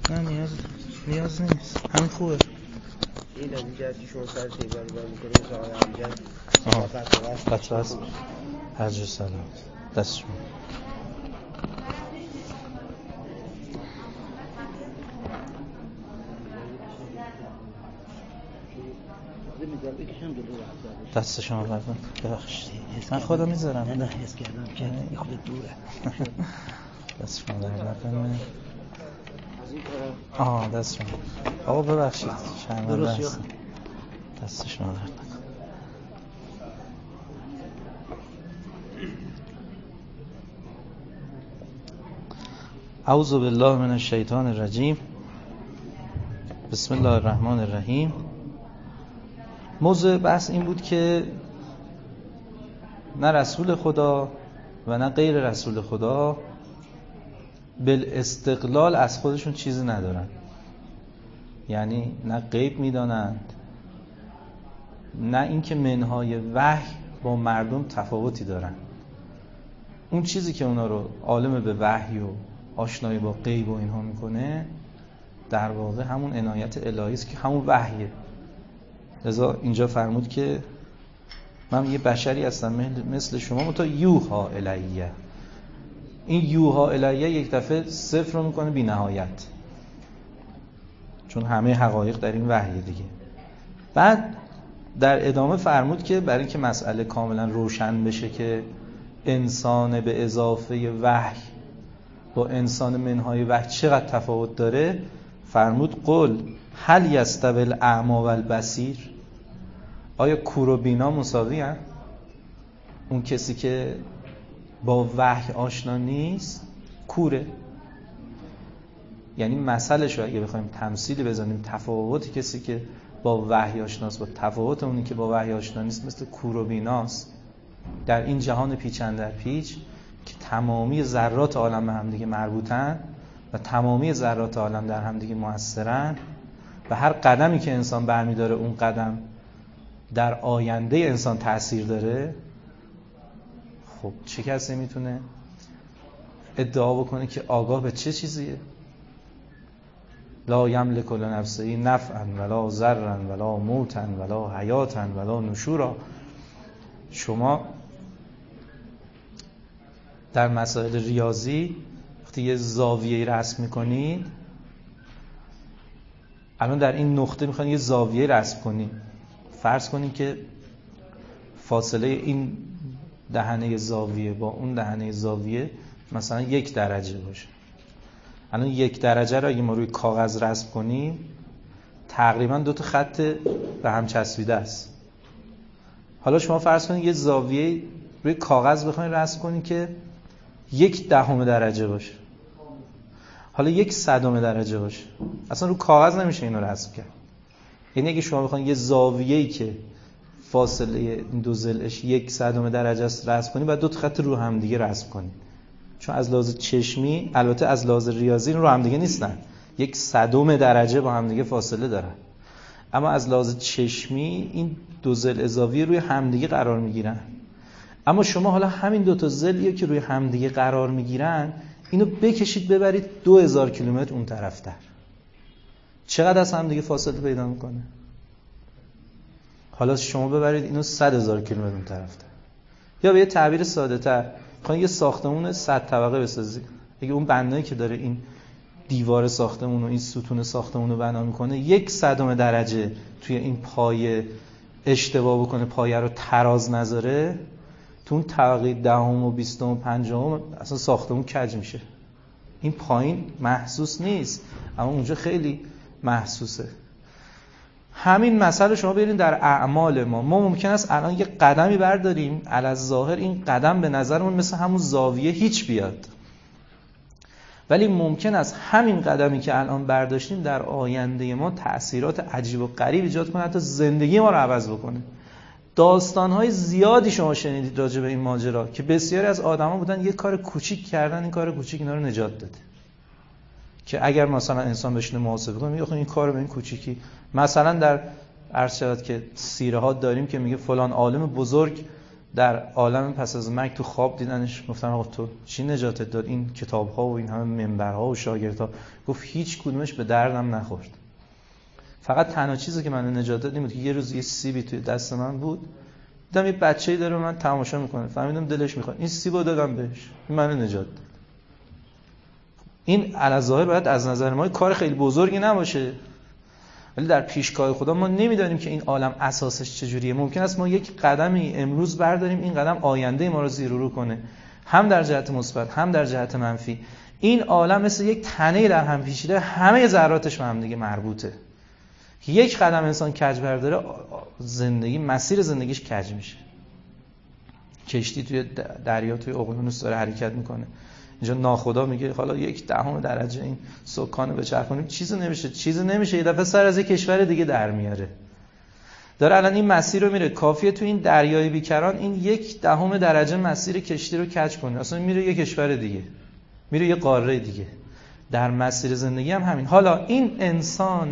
نه نیاز نیست، همین خوبه. این از این جهت که شما سر تیبر رو میکنید مثل آقای امجد بچه هست حج و سلام دست شما. دست شما بردم ببخشید من خودم میذارم. نه حس کردم که این خود دوره. دست شما بردم. دست شما. آقا ببخشید شرمنده هستم. دست شما بردم. اعوذ بالله من الشیطان الرجیم. بسم الله الرحمن الرحیم. موضوع بحث این بود که نه رسول خدا و نه غیر رسول خدا بالاستقلال از خودشون چیزی ندارن، یعنی نه غیب میدانند نه اینکه منهای وحی با مردم تفاوتی دارن. اون چیزی که اونا رو عالم به وحی و آشنایی با غیب و اینها میکنه در واقع همون عنایت الهی است که همون وحیه. لذا اینجا فرمود که من یه بشری هستم مثل شما متا یوها الیه. این یوها الیه یک دفعه صفر رو میکنه بی نهایت، چون همه حقایق در این وحیه دیگه. بعد در ادامه فرمود که برای اینکه مسئله کاملا روشن بشه که انسان به اضافه وحی با انسان منهای وحی چقدر تفاوت داره، فرمود قل هل یستوی الاعمی والبصیر. آیا کور و بینا مساوی هستند؟ اون کسی که با وحی آشنا نیست کوره. یعنی مثلش رو اگه بخوایم تمثیلی بزنیم، تفاوت کسی که با وحی آشناست با تفاوت اونی که با وحی آشنا نیست مثل کور و بیناست. در این جهان پیچاندر پیچ که تمامی ذرات عالم به هم دیگه مربوطن و تمامی ذرات عالم در هم دیگه مؤثرن و هر قدمی که انسان برمی‌داره اون قدم در آینده انسان تأثیر داره. خب چه کسی میتونه ادعا بکنه که آگاه به چه چیزیه؟ لا یملک لنفسه نفعا ولا ضرا ولا موتا ولا حیاتا ولا نشورا. شما در مسائل ریاضی وقتی یه زاویه رسم میکنید، الان در این نقطه میخواین یه زاویه رسم کنید، فرض کنید که فاصله این دهنه زاویه با اون دهنه زاویه مثلا 1 درجه باشه. الان 1 درجه رو اگه ما روی کاغذ رسم کنیم تقریبا 2 تا خط به هم چسبیده است. حالا شما فرض کنید یه زاویه روی کاغذ بخواید رسم کنید که 1/10 درجه باشه، حالا 1/100 درجه باشه، اصلا رو کاغذ نمیشه اینو رسم کرد. یعنی اگه شما بخواید یه زاویه‌ای که فاصله این دو ضلعش 1/100 درجه است رسم کنید، بعد 2 تا خط رو هم دیگه رسم کنید، چون از لحاظ چشمی، البته از لحاظ ریاضی رو هم دیگه نیستن، 1/100 درجه با هم دیگه فاصله دارن، اما از لحاظ چشمی این 2 ضلع زاویه روی هم دیگه قرار میگیرن. اما شما حالا همین 2 تا ضلعی که روی هم دیگه قرار میگیرن اینو بکشید ببرید 2000 کیلومتر اون طرفتر، چقدر از هم دیگه فاصله پیدا میکنه؟ حالا شما ببرید اینو 100,000 کیلومتر اون طرفتر. یا به یه تعبیر ساده تر، میخواین یه ساختمون 100 طبقه بسازید، اگه اون بنایی که داره این دیوار ساختمون و این ستون ساختمون رو بنا میکنه 1/100 درجه توی این پایه اشتباه بکنه، پایه رو تراز نذاره، تو اون طبقه 10 و 20 و 50 اصلا ساختمون کج میشه. این پایین محسوس نیست اما اونجا خیلی محسوسه. همین مسئله شما برین در اعمال ما ممکن است الان یه قدمی برداریم علی‌الظاهر این قدم به نظرمون مثل همون زاویه هیچ بیاد، ولی ممکن است همین قدمی که الان برداشتیم در آینده ما تأثیرات عجیب و غریب ایجاد کنه، حتی زندگی ما رو عوض بکنه. داستان‌های زیادی شما شنیدید راجع به این ماجرا که بسیاری از آدما بودن یه کار کوچیک کردن، این کار کوچیک اینا رو نجات داده. که اگر مثلا انسان بشینه محاسبه کنه میگه این کارو به این کوچیکی، مثلا در عرض شود که سیره ها داریم که میگه فلان عالم بزرگ در عالم پس از مرگ تو خواب دیدنش، گفتن آقا تو چی نجاتت داد؟ این کتاب‌ها و این همه منبرها و شاگردها. گفت هیچ کدومش به دردم نخورد. فقط تنها چیزی که من نجات داد این بود که یه روز یه سیبی توی دست من بود، دیدم یه بچه‌ای داره من تماشا میکنه، فهمیدم دلش میخواد، این سیبو دادم بهش، این منو نجات داد. این علاوه باید از نظر ما کار خیلی بزرگی نباشه، ولی در پیشگاه خدا ما نمیدانیم که این عالم اساسش چجوریه. ممکن است ما یک قدمی امروز برداریم، این قدم آینده ما رو زیر و رو کنه، هم در جهت مثبت هم در جهت منفی. این عالم مثل یک تنه در هم پیچیده، همه ذراتش به هم دیگه مربوطه. یک قدم انسان کج برداره، زندگی، مسیر زندگیش کج میشه. کشتی توی دریا، توی اقیانوس داره حرکت میکنه، اینجا ناخدا میگه حالا 1/10 درجه این سکان بچرخونیم، چیزی نمیشه، یه دفعه سر از یک کشور دیگه در میاره. داره الان این مسیر رو میره، کافیه تو این دریای بیکران این 1/10 درجه مسیر کشتی رو کج کنه، اصلا میره یه کشور دیگه، میره یه قاره دیگه. در مسیر زندگی هم همین. حالا این انسان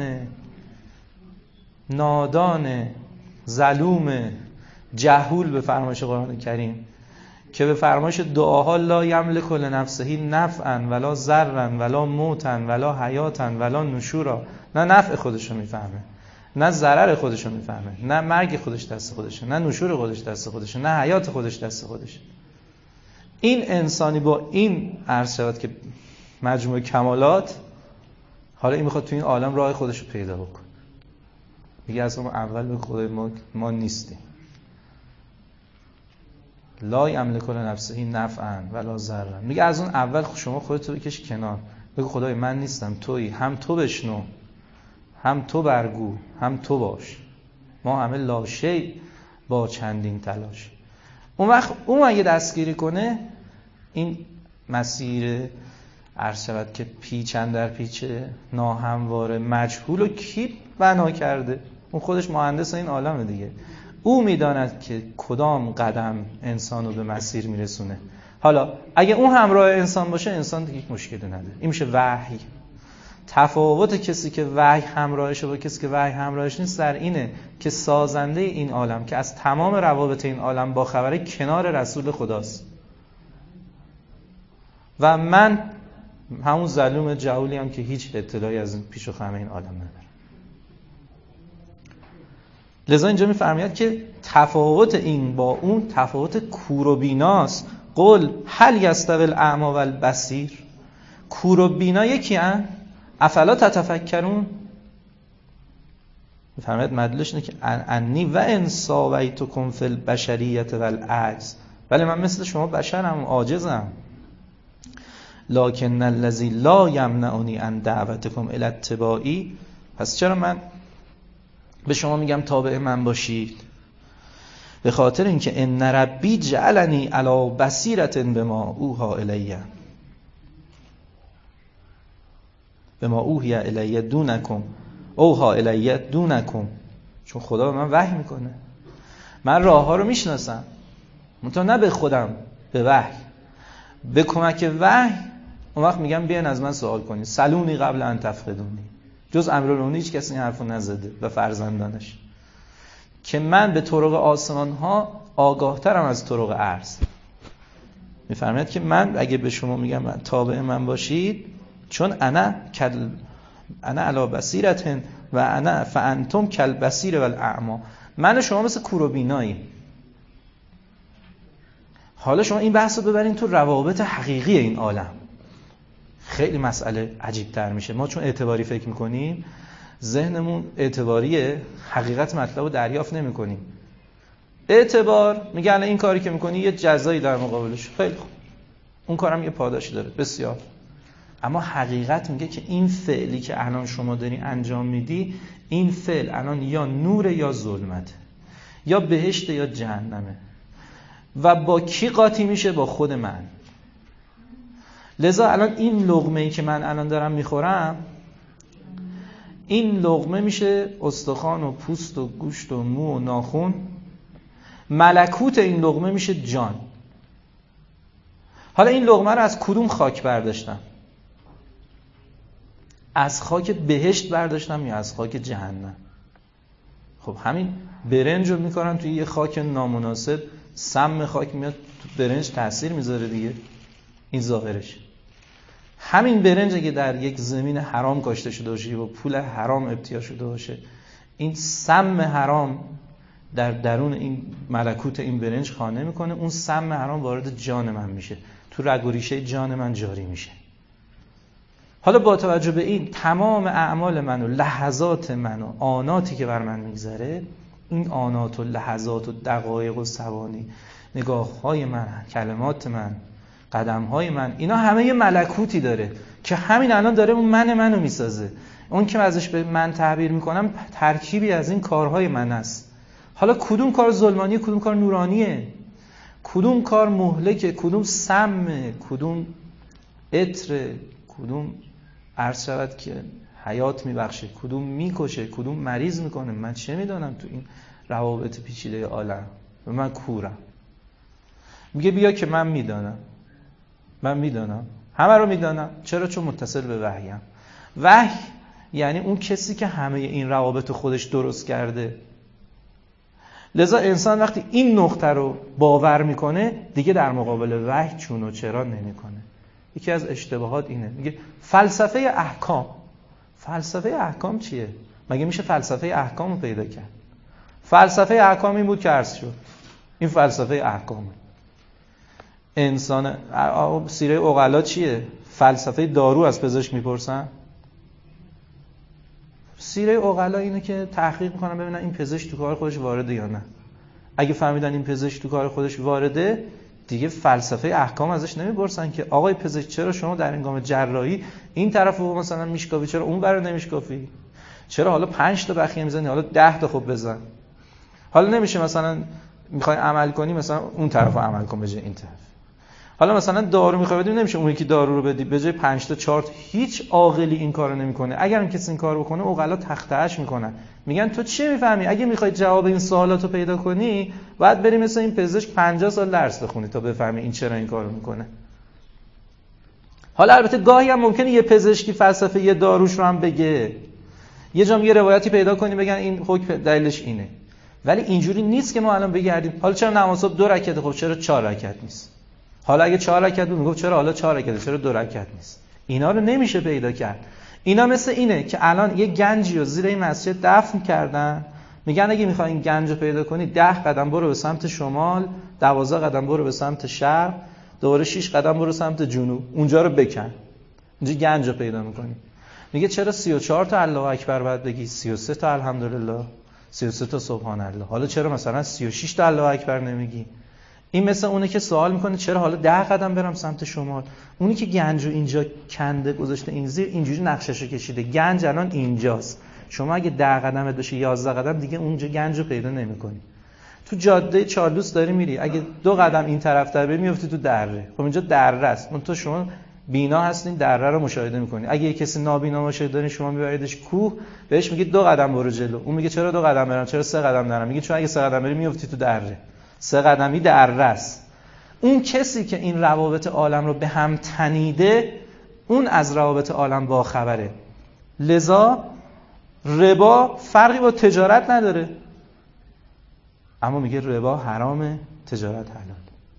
نادان، ظلوم، جهول به فرمایش قرآن کریم که به فرمایش دعاها لا یملک لنفسه نفعا ولا ضرا ولا موتا ولا حیاتا ولا نشورا، نه نفع خودشو میفهمه، نه ضرر خودشو میفهمه، نه مرگ خودش دست خودشه، نه نشور خودش دست خودشه، نه حیات خودش دست خودشه. این انسانی با این عرض شود که مجموع کمالات، حالا این میخواد تو این عالم راه خودشو پیدا بکنه. میگه از اون اول به خدای ما نیستیم. لا یملک لنفسه نفعا ولا ضرا. میگه از اون اول شما خودتو بکش کنار، بگو خدای من نیستم، تویی، هم تو بشنو، هم تو برگو، هم تو باش، ما همه لاشی با چندین تلاش. اون وقت اون اگه دستگیری کنه، این مسیر عرض شود که پیچ در پیچه، ناهمواره، مجهول و کی بنا کرده؟ اون خودش مهندس این عالمه دیگه. او میداند که کدام قدم انسان رو به مسیر میرسونه. حالا اگه اون همراه انسان باشه، انسان دیگه مشکلی نداره. این میشه وحی. تفاوت کسی که وحی همراهشه با کسی که وحی همراهش نیست در اینه که سازنده این عالم که از تمام روابط این عالم با خبره، کنار رسول خداست و من همون ظلوم جهولی هم که هیچ اطلاعی از این پیش و خم این عالم ندارم. لذا اینجا می‌فرماید که تفاوت این با اون تفاوت کور و بیناست. قل هل یستوی الاعمی و البصیر. کور و بینا یکی ان؟ افلا تتفکرون. می‌فرماید مدلش اینه که انی و ان ساویتکم فی البشریة و العجز. ولی من مثل شما بشرم، عاجزم. لکن الذی لا یمنعنی عن دعوتکم الی اتباعی. پس چرا من به شما میگم تابع من باشید؟ به خاطر اینکه ان ربی جعلنی علی بصیرة بما اوحی الی، بما اوحی الی دونکم، اوحی الی دونکم. چون خدا به من وحی میکنه، من راه ها رو میشناسم، منتها نه به خودم، به وحی، به کمک وحی. اون وقت میگم بیاین از من سوال کنید، سلونی قبل ان تفقدونی. جز امیرالمومنین هیچ کسی این حرفو نزده و فرزندانش، که من به طرق آسمان ها آگاهترم از طرق ارض. میفرماید که من اگه به شما میگم من تابع من باشید، چون انا علی بصیرة و انا فانتم کالبصیر و الاعمی. من و شما مثل کور و بیناییم. حالا شما این بحث رو ببرین تو روابط حقیقی این عالم، خیلی مسئله عجیب تر میشه. ما چون اعتباری فکر میکنیم، ذهنمون اعتباریه، حقیقت مطلب رو دریافت نمی کنیم. اعتبار میگه الان این کاری که میکنی یه جزایی در مقابلش، خیلی خوب، اون کارم یه پاداشی داره، بسیار. اما حقیقت میگه که این فعلی که الان شما داری انجام میدی، این فعل الان یا نور یا ظلمته، یا بهشت یا جهنمه، و با کی قاطی میشه؟ با خود من. لذا الان این لقمه‌ای که من الان دارم میخورم، این لقمه میشه استخوان و پوست و گوشت و مو و ناخن. ملکوت این لقمه میشه جان. حالا این لقمه رو از کدوم خاک برداشتم؟ از خاک بهشت برداشتم یا از خاک جهنم؟ خب همین برنج رو میکنن توی یه خاک نامناسب، سم خاک میاد تو برنج تاثیر میذاره دیگه. این ظاهرش. همین برنج اگه در یک زمین حرام کاشته شده باشه و پول حرام ابتیا شده باشه، این سم حرام در درون این ملکوت این برنج خانه میکنه، اون سم حرام وارد جان من میشه، تو رگ و ریشه جان من جاری میشه. حالا با توجه به این تمام اعمال من و لحظات من و آناتی که بر من میگذره، این آنات و لحظات و دقایق و ثوانی، نگاه‌های من، کلمات من، قدم‌های من، اینا همه یه ملکوتی داره که همین الان داره اون منو میسازه. اون که ازش به من تعبیر میکنم ترکیبی از این کارهای من است. حالا کدوم کار ظلمانیه، کدوم کار نورانیه، کدوم کار مهلکه، کدوم سمه، کدوم عطر، کدوم عرض شود که حیات میبخشه، کدوم میکشه، کدوم مریض میکنه، من چه میدانم تو این روابط پیچیده عالم؟ و من کورم. میگه بیا که من میدانم، من میدانم، همه رو میدانم. چرا؟ چون متصل به وحیم. وحی یعنی اون کسی که همه این روابط خودش درست کرده. لذا انسان وقتی این نقطه رو باور میکنه دیگه در مقابل وحی چون و چرا نمیکنه. یکی از اشتباهات اینه. میگه فلسفه احکام. فلسفه احکام چیه؟ مگه میشه فلسفه احکام رو پیدا کرد؟ فلسفه احکام این بود که عرض شد. این فلسفه احکامه. انسان سیره عقلا چیه؟ فلسفه دارو از پزشک میپرسن؟ سیره عقلا اینه که تحقیق میکنن ببینن این پزشک تو کار خودش وارده یا نه. اگه فهمیدن این پزشک تو کار خودش وارده، دیگه فلسفه احکام ازش نمیپرسن که آقای پزشک چرا شما در هنگام جراحی این طرفو مثلا میشکافی، چرا اون برو نمیشکافی، چرا حالا 5 تا بخیه میزنی، حالا 10 تا خب بزن. حالا نمیشه مثلا میخوای عمل کنی مثلا اون طرفو عمل کن به جای این طرف. حالا مثلا دارو میخوای بدی، نمیشه اون یکی دارو رو بدی به جای 5 تا 4 تا. هیچ عاقلی این کارو نمیکنه. اگر هم کسی این کارو بکنه عقلا تختهش میکنن، میگن تو چی میفهمی؟ اگه میخوای جواب این سوالاتو پیدا کنی باید بری مثل این پزشک 50 سال درس بخونی تا بفهمی این چرا این کارو میکنه. حالا البته گاهی هم ممکنه یه پزشکی فلسفه یه داروش رو هم بگه، یه جام یه روایتی پیدا کنی بگن این حکم دلیلش اینه، ولی اینجوری نیست که ما الان بگردیم حالا چرا نماز صبح 2 رکعت، خب چرا 4 رکعت نیست؟ حالا اگه 4 رکعت بود میگفت چرا حالا 4 رکعت، چرا 2 رکعت نیست؟ اینا رو نمیشه پیدا کرد. اینا مثل اینه که الان یه گنجی رو زیر این مسجد دفن کردن، میگن اگه میخوای این گنج رو پیدا کنی 10 قدم برو به سمت شمال، 12 قدم برو به سمت شرق، دوباره 6 قدم برو سمت جنوب، اونجا رو بکن، اینجا گنج رو پیدا میکنی. میگه چرا 34 تا الله اکبر باید بگی، 33 تا الحمدلله، 33 تا سبحان الله، حالا چرا مثلا 36 تا الله اکبر نمیگی؟ این مثل اونه که سوال میکنه چرا حالا 10 قدم برم سمت شمال. اونی که گنج رو اینجا کنده گذاشته این زیر، اینجوری نقشه‌شو کشیده، گنج الان اینجاست. شما اگه 10 قدمت بشه 11 قدم دیگه اونجا گنج رو پیدا نمی‌کنی. تو جاده چارلوس داری میری، اگه 2 قدم این طرفتر بری میافتی تو دره. خب اینجا دره است، اون تو شما بینا هستین دره رو مشاهده می‌کنی. اگه یه کسی نابینا باشه دارین شما میبریدش کوه، بهش میگید 2 قدم برو جلو، اون میگه چرا 2 قدم برم، چرا 3 قدم نرم؟ میگه چون اگه 3 قدم بری میافتی تو دره. 3 قدمی دره است. اون کسی که این روابط عالم رو به هم تنیده، اون از روابط عالم با خبره. لذا ربا فرقی با تجارت نداره، اما میگه ربا حرامه، تجارت حلال.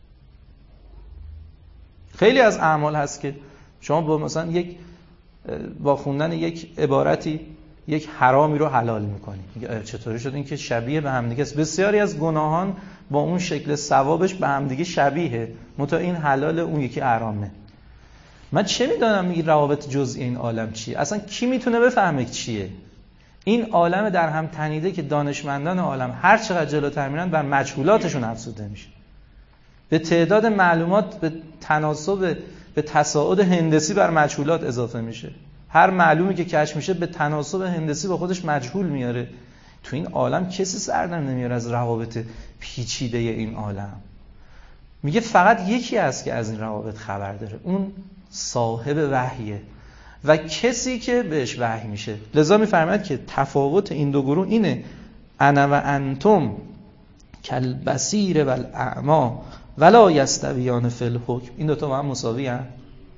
خیلی از اعمال هست که شما با مثلا با خوندن یک عبارتی یک حرامی رو حلال میکنی. میگه چطوری شد این که شبیه به هم دیگه است. بسیاری از گناهان با اون شکل ثوابش به هم دیگه شبیه، متا این حلال اون یکی حرامه. من چه میدونم میگه روابط جزئی این عالم چیه؟ اصلا کی میتونه بفهمه چیه؟ این عالم در هم تنیده که دانشمندان عالم هر چقدر جلوتر میرن بر مجهولاتشون افزوده میشه، به تعداد معلومات به تناسب به تصاعد هندسی بر مجهولات اضافه میشه. هر معلومی که کشف میشه به تناسب هندسی با خودش مجهول میاره. تو این عالم کسی سر نمیاره از روابط پیچیده این عالم. میگه فقط یکی هست که از این روابط خبر داره، اون صاحب وحیه و کسی که بهش وحی میشه. لذا میفرماید که تفاوت این دو گروه اینه: انا و انتم کالبصیر والاعمی ولا یستویان فی الحکم. این دو تا با هم مساوی هستند.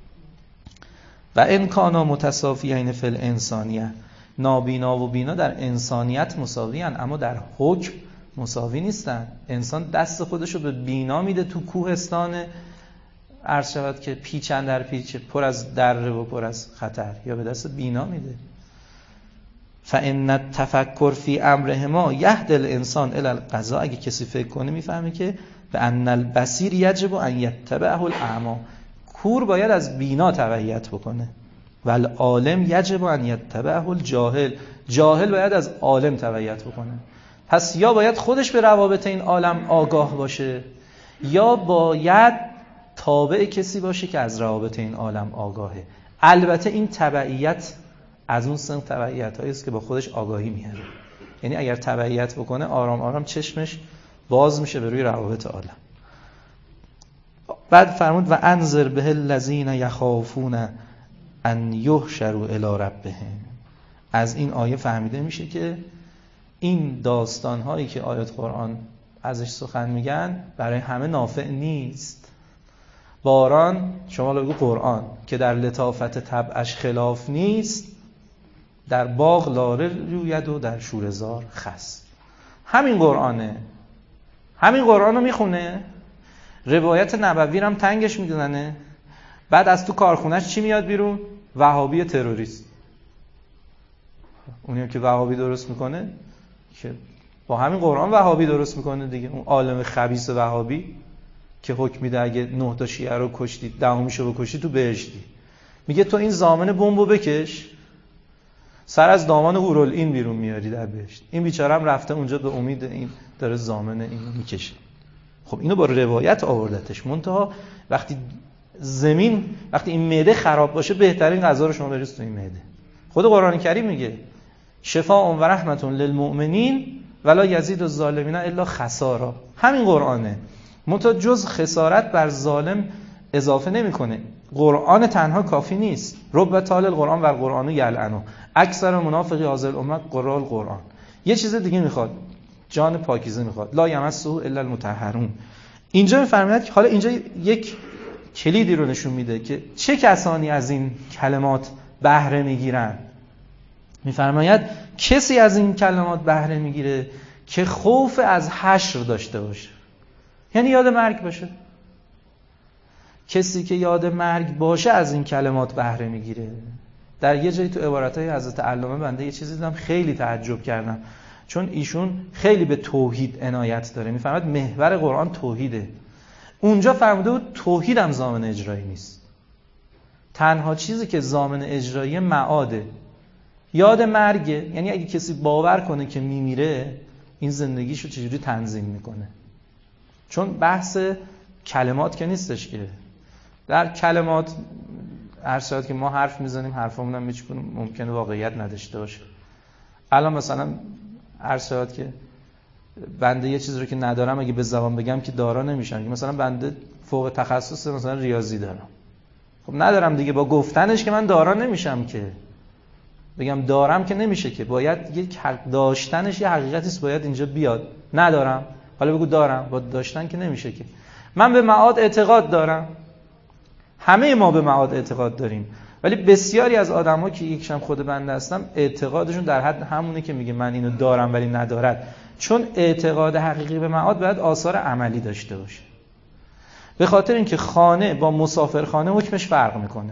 و ان کانا متساویین فی الانسانیه، نابینا و بینا در انسانیت مساوی هستند اما در حکم مساوی نیستن. انسان دست خودشو به بینا میده تو کوهستان، عرض شود که پیچن در پیچ، پر از دره و پر از خطر، یا به دست بینا میده. فإن التفکر فی امرهما یهدی الانسان الی القضاء. اگه کسی فکر کنه میفهمه که به ان البصیر یجب ان یتبعه الاعمی. کور باید از بینا تبعیت بکنه. و العالم یجب ان یتبعه الجاهل. جاهل باید از عالم تبعیت بکنه. پس یا باید خودش به روابط این عالم آگاه باشه، یا باید تابع کسی باشه که از روابط این عالم آگاهه. البته این تبعیت از اون سن تبعیت‌هایی است که با خودش آگاهی میاره. یعنی اگر تبعیت بکنه آرام آرام چشمش باز میشه به روی روابط عالم. بعد فرمود و انذر به الذین یخافون ان یحشروا الی ربهم. از این آیه فهمیده میشه که این داستان‌هایی که آیات قرآن ازش سخن میگن برای همه نافع نیست. باران، شما بگو قرآن که در لطافت طبعش خلاف نیست، در باغ لاله روید و در شوره‌زار خس. همین قرآنه، همین قرآن رو میخونه، روایت نبوی هم تنگش میدوننه، بعد از تو کارخونهش چی میاد بیرون؟ وهابی تروریست. اونی که وهابی درست میکنه که با همین قرآن وهابی درست میکنه دیگه. اون عالم خبیث وهابی که حکم میده اگه 9 تا شیعه رو کشتی 10میشو بکشی تو بهشتی. میگه تو این زامن بمبو بکش، سر از دامان هورالعین بیرون میاری در بهشت. این بیچاره هم رفته اونجا به امید این داره زامن اینو میکشه. خب اینو با روایت آوردتش. منتها وقتی این معده خراب باشه بهترین غذا رو شما بریز تو این معده. خود قرآن کریم میگه شفاء و رحمت للمؤمنین ولا یزید الظالمین الا خسارا. همین قرآنه. منتها جز خسارت بر ظالم اضافه نمیکنه. قرآن تنها کافی نیست. رب طال القرآن و القرآن یلعنه. اکثر منافقی هذه الامه قراء القرآن. یه چیز دیگه میخواد، جان پاکیزه میخواد. لا یمسه الا المطهرون. اینجا میفرماید که حالا اینجا یک کلیدی رو نشون میده که چه کسانی از این کلمات بهره میگیرن. میفرماید کسی از این کلمات بهره میگیره که خوف از حشر داشته باشه، یعنی یاد مرگ باشه. کسی که یاد مرگ باشه از این کلمات بهره میگیره. در یه جایی تو عبارتهای حضرت علامه بنده یه چیزی دیدم خیلی تعجب کردم، چون ایشون خیلی به توحید عنایت داره. میفرماید محور قرآن توحیده. اونجا فرموده بود توحید هم ضامن اجرایی نیست. تنها چیزی که ضامن اجرایی معاده، یاد مرگه. یعنی اگه کسی باور کنه که میمیره، این زندگیشو چجوری تنظیم میکنه؟ چون بحث کلمات که نیستش که. در کلمات هر شاید که ما حرف میزنیم، حرفمون هم ممکنه واقعیت نداشته باشه. الان مثلا هر شاید که بنده یه چیزی رو که ندارم اگه به زبان بگم که دارا نمیشم. مثلا بنده فوق تخصص مثلا ریاضی دارم، خب ندارم دیگه. با گفتنش که من دارا نمیشم که. بگم دارم که نمیشه که. باید یک داشتنش یه حقیقتی است، باید اینجا بیاد. ندارم، حالا بگو دارم. با داشتن که نمیشه که. من به معاد اعتقاد دارم. همه ما به معاد اعتقاد داریم، ولی بسیاری از آدم‌ها که یکشم خود بنده هستم اعتقادشون در حد همونه که میگه من اینو دارم ولی ندارد. چون اعتقاد حقیقی به معاد باید آثار عملی داشته باشه. به خاطر اینکه خانه با مسافرخانه حکمش فرق میکنه.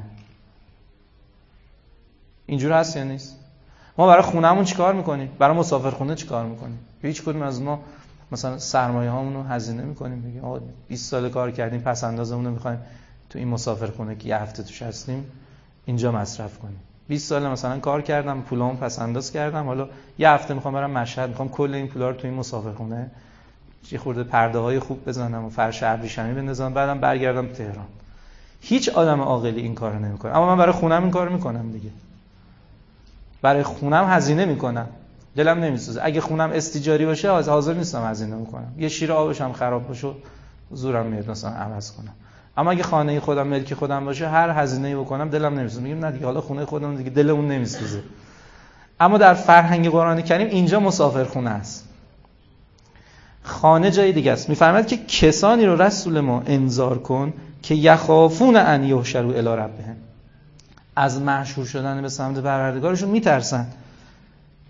اینجور هست یا نیست؟ ما برای خونه‌مون چیکار میکنیم؟ برای مسافرخونه چیکار میکنیم؟ هیچ کدوم از ما مثلا سرمایه هامون رو هزینه میکنیم، میگیم آقا 20 سال کار کردیم، پس اندازمون رو میخوایم تو این مسافرخونه که یه هفته توش هستیم اینجا مصرف کنیم. 20 سال مثلا کار کردم، پولامو پس انداز کردم، حالا یه هفته میخوام برم مشهد، میخوام کل این پولا رو تو این مسافرخونه یه خورده پرده‌های خوب بزنم و فرش ابریشمی بندازم، بعدم برگردم تهران. هیچ آدم عاقلی این کارو نمیکنه. اما من برای خونم این کارو میکنم دیگه. برای خونم هزینه میکنم. دلم نمیسوزه. اگه خونم استیجاری باشه حاضر نیستم هزینه بکنم. یه شیر آبش هم خراب باشه زورم میاد مثلا عوض کنم. اما اگه خانه خودم ملک خودم باشه هر هزینه‌ای بکنم دلم نمیسوزه. میگم نه دیگه، حالا خونه خودمون دیگه دلمون نمیسوزه. اما در فرهنگ قرآن کریم اینجا مسافرخونه است. خانه جای دیگه است. میفرماید که کسانی رو رسول ما انذار کن که یخافون ان یحشروا الی ربهم، از محشور شدن به سمت پروردگارشون میترسن.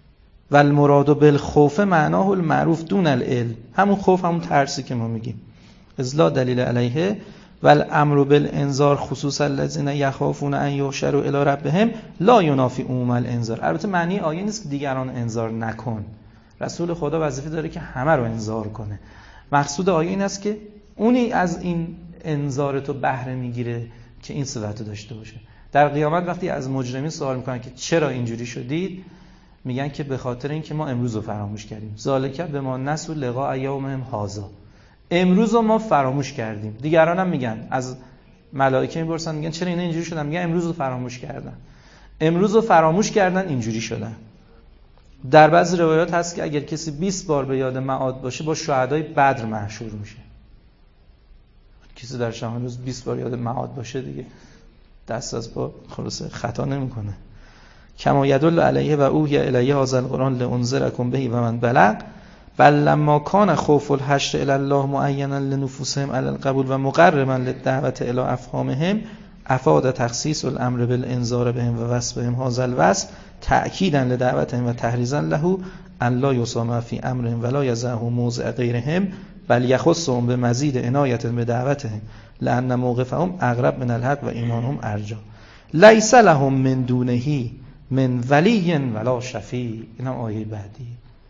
و المراد بالخوف معناه المعروف دون العلم، همون خوف همون ترسی که ما میگیم. اذ لا دلیل علیه و الامر بالانذار خصوصا الذين يخافون ان يحشروا الى ربهم لا ينافي عموم الانذار. البته معنی آیه نیست که دیگران انذار نکن، رسول خدا وظیفه داره که همه رو انذار کنه. مقصود آیه این است که اونی از این انذار تو بهره میگیره که این صفت رو داشته باشه. در قیامت وقتی از مجرمین سوال میکنن که چرا اینجوری شدید، میگن که به خاطر اینکه ما امروز رو فراموش کردیم. ذالک بما نسوا لقاء یومهم هذا، امروز رو ما فراموش کردیم. دیگران هم میگن، از ملائکه میپرسن میگن چرا اینا اینجوری شدن، میگن امروز رو فراموش کردن. امروز رو فراموش کردن اینجوری شدن. در بعضی روایات هست که اگر کسی 20 بار به یاد معاد باشه با شهدای بدر محشور میشه. کسی در شب روز 20 بار یاد معاد باشه دیگه دست از پا خلاصه خطا نمیکنه. کما یدل علیه و اوحی الیه هذا القرآن لانذرکم به و من بلغ بل لما کان خوف الحشر الی الله معینا لنفوسهم علی القبول و مقربا للدعوه الی افهامهم افاد تخصیص الامر بالانذار بهم و وصفهم هذا الوصف تأکیدا لدعوتهم و تحریزا له ان لا یسامح فی امرهم ولا یضعه موضع غیرهم بل یخصهم بمزید عنایت بدعوتهم لان موقفهم اقرب من الحق و ایمانهم ارجا لیس لهم من دونه من ولی ولا شفیع. این هم آیه بعدی.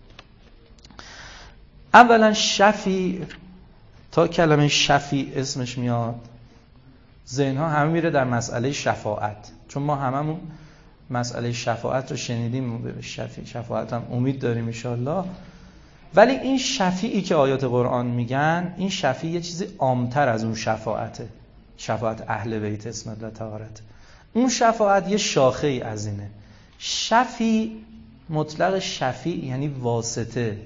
اولا شفیع، تا کلمه شفیع اسمش میاد ذهن‌ها همه میره در مسئله شفاعت، چون ما هممون مسئله شفاعت رو شنیدیم. به شفاعت هم امید داریم انشالله. ولی این شفیعی که آیات قرآن میگن، این شفیع یه چیزی عام‌تر از اون شفاعته. شفاعت اهل بیت اسمت و طهارت، اون شفاعت یه شاخه ای از اینه. شفیع مطلق شفیع یعنی واسطه.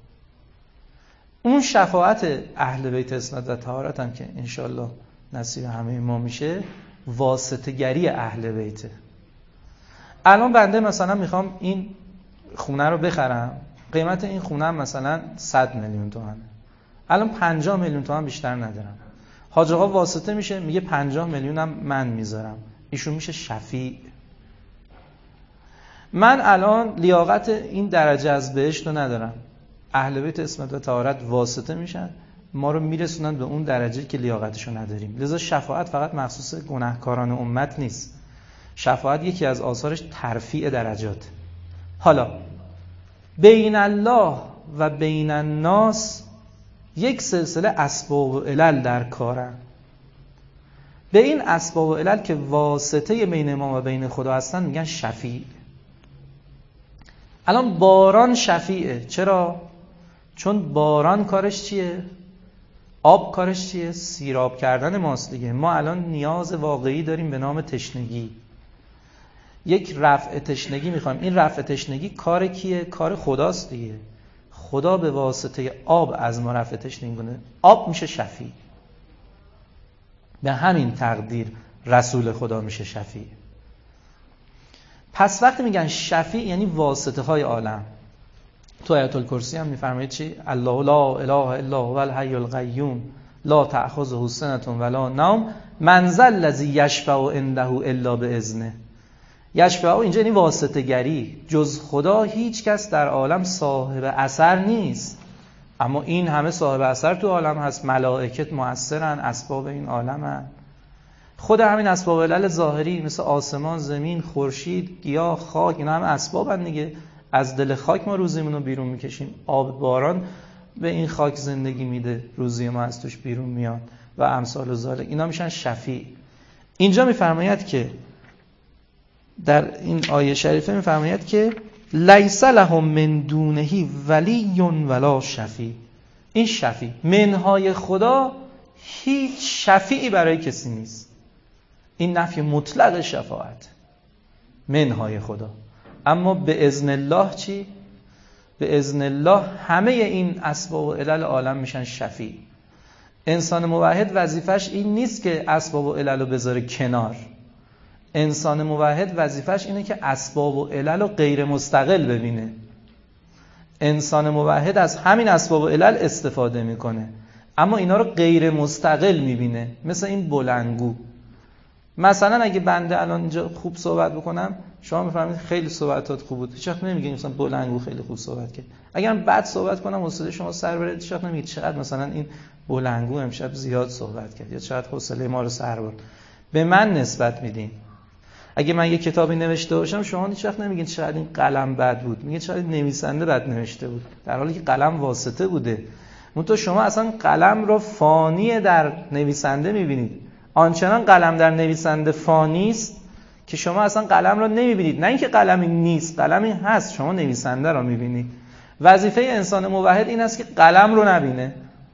اون شفاعت اهل بیت اسمت و طهارت هم که انشالله نصیب همه ما میشه، واسطه گری اهل بیته. الان بنده مثلا میخوام این خونه رو بخرم، قیمت این خونه هم مثلا 100 میلیون تومانه، الان 50 میلیون تومان بیشتر ندارم. حاج آقا واسطه میشه، میگه 50 میلیونم من میذارم، ایشون میشه شفیع. من الان لیاقت این درجه از بهشت رو ندارم، اهل بیت اسمت و طهارت واسطه میشن، ما رو میرسونن به اون درجه که لیاقتشو نداریم. لذا شفاعت فقط مخصوص گناهکاران امت نیست، شفاعت یکی از آثارش ترفیع درجات. حالا بین الله و بین الناس یک سلسله اسباب و علل در کارن. به این اسباب و علل که واسطه بین ما و بین خدا هستن میگن شفیع. الان باران شفیعه. چرا؟ چون باران کارش چیه؟ آب کارش چیه؟ سیراب کردن ماست دیگه. ما الان نیاز واقعی داریم به نام تشنگی، یک رفع تشنگی میخوایم. این رفع تشنگی کار کیه؟ کار خداست دیگه. خدا به واسطه آب از ما رفع تشنگی کنه، آب میشه شفیع. به همین تقدیر رسول خدا میشه شفیع. پس وقتی میگن شفیع یعنی واسطه های عالم. تو آیت الکرسی هم میفرمایید چی؟ الله لا اله الا هو الحی القیوم لا تأخذه سنة ولا نوم من ذا الذی یشفع عنده الا باذنه. یشفع اینجا یعنی واسطه گری. جز خدا هیچ کس در عالم صاحب اثر نیست، اما این همه صاحب اثر تو عالم هست. ملائکت مؤثرن، اسباب این عالمن. خود همین اسباب علل ظاهری مثل آسمان، زمین، خورشید، گیاه، خاک، اینا هم اسبابن دیگه. از دل خاک ما روزیمون رو بیرون میکشیم، آب باران به این خاک زندگی میده، روزی ما از توش بیرون میاد و امثال ذالک. اینا میشن شفیع. اینجا میفرماید که در این آیه شریفه میفرماید که لیس لهم من دونه ولی ولا شفیع. این شفیع منهای خدا هیچ شفیعی برای کسی نیست. این نفی مطلق شفاعت منهای خدا. اما به اذن الله چی؟ به اذن الله همه این اسباب و علل عالم میشن شفیع. انسان موحد وظیفش این نیست که اسباب و علل رو بذاره کنار. انسان موحد وظیفش اینه که اسباب و علل رو غیر مستقل ببینه. انسان موحد از همین اسباب و علل استفاده میکنه، اما اینا رو غیر مستقل میبینه. مثل این بلنگو، مثلا اگه بنده الان اینجا خوب صحبت بکنم، شما میفهمید خیلی صحبتات خوب بود، هیچ وقت نمیگین مثلا بلندگو خیلی خوب صحبت کرد. اگر بد صحبت کنم حوصله شما سر بره، هیچ وقت نمیگید چقدر مثلا این بلندگو امشب زیاد صحبت کرد یا چقدر حوصله ما رو سر برد. به من نسبت میدین. اگه من یه کتابی نوشته باشم، شما هیچ وقت نمیگین چقدر این قلم بد بود، میگین چقدر نویسنده بد نوشته بود، در حالی که قلم واسطه بوده. منتها شما اصلا قلم رو فانی در نویسنده میبینید. آنچنان قلم در نویسنده فانی است که شما اصلا قلم رو نمیبینید. نه اینکه قلمی نیست، قلمی هست، شما نویسنده رو میبینید. وظیفه انسان موحد این است که قلم رو نبینه،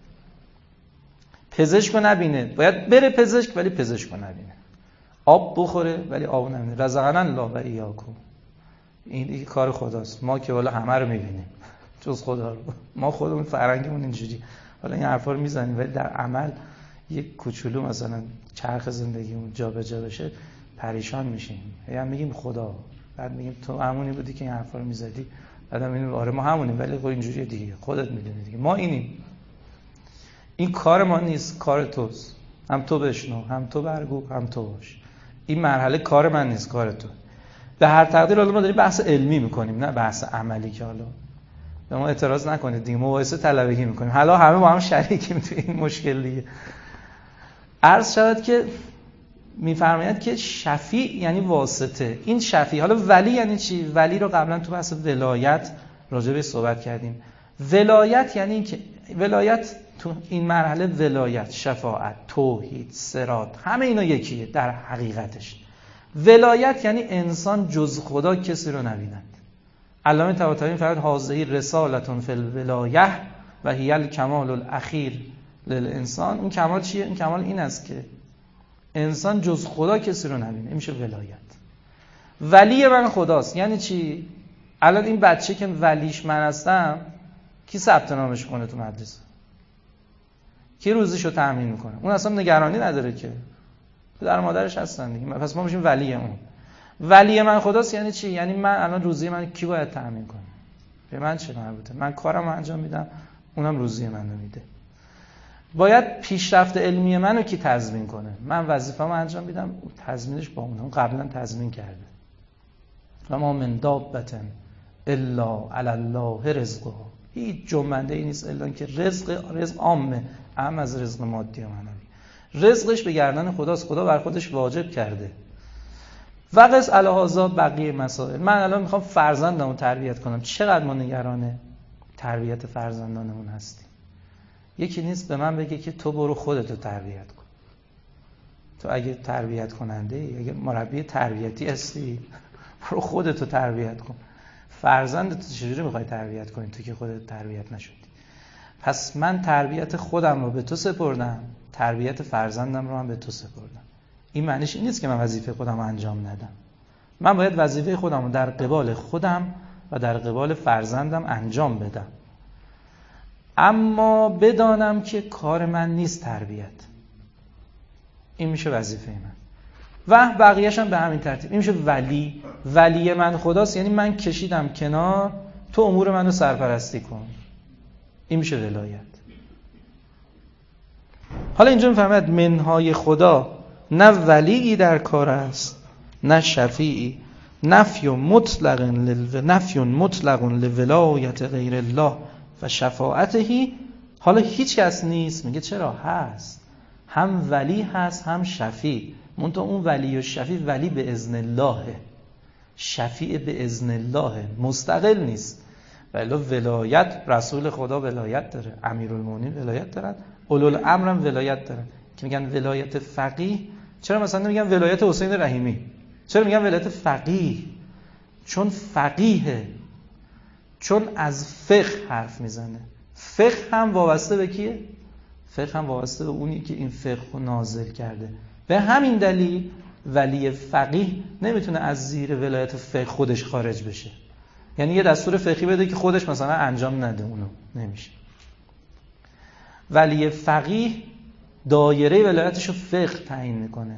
پزشک رو نبینه. باید بره پزشک ولی پزشک رو نبینه، آب بخوره ولی آب نبینه. رزقنا الله و ایاکم. این کار خداست. ما که والا همه رو میبینیم جز خدا رو. ما خودمون فرنگمون اینجوری، حالا این حرفا رو میزنیم ولی در عمل یک کوچولو مثلا چرخ زندگیمون جا به جا بشه پریشان میشیم. هم میگیم خدا، بعد میگیم تو همونی بودی که این حرفا رو میزدی، بعدم میگیم آره ما همونیم ولی خب اینجوریه دیگه، خودت میدونی دیگه، ما اینیم. این کار ما نیست، کار توست. هم تو بشنو، هم تو برگو، هم تو باش. این مرحله کار من نیست، کار تو. به هر تقدیر حالا ما داریم بحث علمی میکنیم، نه بحث عملی که حالا به ما اعتراض نکنید دیگه، مباحثه طلبگی میکنیم. حالا همه با هم شریکیم تو این مشکل دیگه. عرض شود که میفرماید که شفیع یعنی واسطه. این شفیع، حالا ولی یعنی چی؟ ولی رو قبلا تو بحث ولایت راجع به صحبت کردیم. ولایت یعنی این که ولایت تو این مرحله ولایت، شفاعت، توحید، صراط، همه اینا یکیه در حقیقتش. ولایت یعنی انسان جز خدا کسی رو نبیند. علامه طباطبایی فرمود هذه رسالة فی الولایه و هی الکمال الاخیر للانسان. اون کمال چیه؟ این کمال این است که انسان جز خدا کسی رو نبینه. این میشه ولایت. ولی من خداست یعنی چی؟ الان این بچه که ولیش من هستم، کی ثبت نامش کنه تو مدرسه؟ کی روزیشو تامین میکنه؟ اون اصلا نگرانی نداره که پدر مادرش هستن دیگه. پس ما میشیم ولی اون. ولی من خداست یعنی چی؟ یعنی من الان روزی من کی باید تامین کنه؟ به من چه مربوطه؟ من کارم انجام میدم، اونم روزی منو میده. باید پیشرفت علمی منو کی تضمین کنه؟ من وظیفه‌مو انجام میدم، تضمینش با اون قبلا تضمین کرده. و ما من دابة الا علی الله رزقها. هیچ جنبنده ای نیست الا که رزق عامه، اهم از رزق مادی و معنوی. رزقش به گردن خداست، خدا بر خودش واجب کرده. وقس الهازا بقیه مسائل. من الان میخوام فرزندمو تربیت کنم، چقدر ما نگران تربیت فرزندانمون هستیم. یکی نیست به من بگه که تو برو خودتو تربیت کن. تو اگه تربیت کننده ای، اگه مربی تربیتی هستی، برو خودتو تربیت کن. فرزندتو چجوری میخوای تربیت کنی تو که خودت تربیت نشدی؟ پس من تربیت خودم رو به تو سپردم، تربیت فرزندم رو هم به تو سپردم. این معنیش این نیست که من وظیفه خودم رو انجام ندم. من باید وظیفه خودم رو در قبال خودم و در قبال فرزندم انجام بدم، اما بدانم که کار من نیست تربیت. این میشه وظیفه من و بقیه‌اش هم به همین ترتیب. این میشه ولی من خداست یعنی من کشیدم کنار، تو امور منو سرپرستی کن. این میشه ولایت. حالا اینجا میفهمد منهای خدا نه ولی در کار است نه شفیعی. نفی مطلق لولایت غیر الله و شفاعته. حالا هیچ کس نیست. میگه چرا؟ هست، هم ولی هست هم شفیع. منتها اون ولی و شفیع، ولی به اذن الله، شفیع به اذن الله، مستقل نیست. ولی ولایت، رسول خدا ولایت داره، امیرالمومنین ولایت دارن، اولوالامر هم ولایت دارن که میگن ولایت فقیه. چرا مثلا نمیگن ولایت حسین رحیمی؟ چرا میگن ولایت فقیه؟ چون فقیه، چون از فقه حرف میزنه. فقه هم وابسته به کیه؟ فقه هم وابسته به اونی که این فقه رو نازل کرده. به همین دلیل ولی فقیه نمیتونه از زیر ولایت فقه خودش خارج بشه. یعنی یه دستور فقهی بده که خودش مثلا انجام نده، اونو نمیشه. ولی فقیه دایره ولایتشو فقه تعیین میکنه.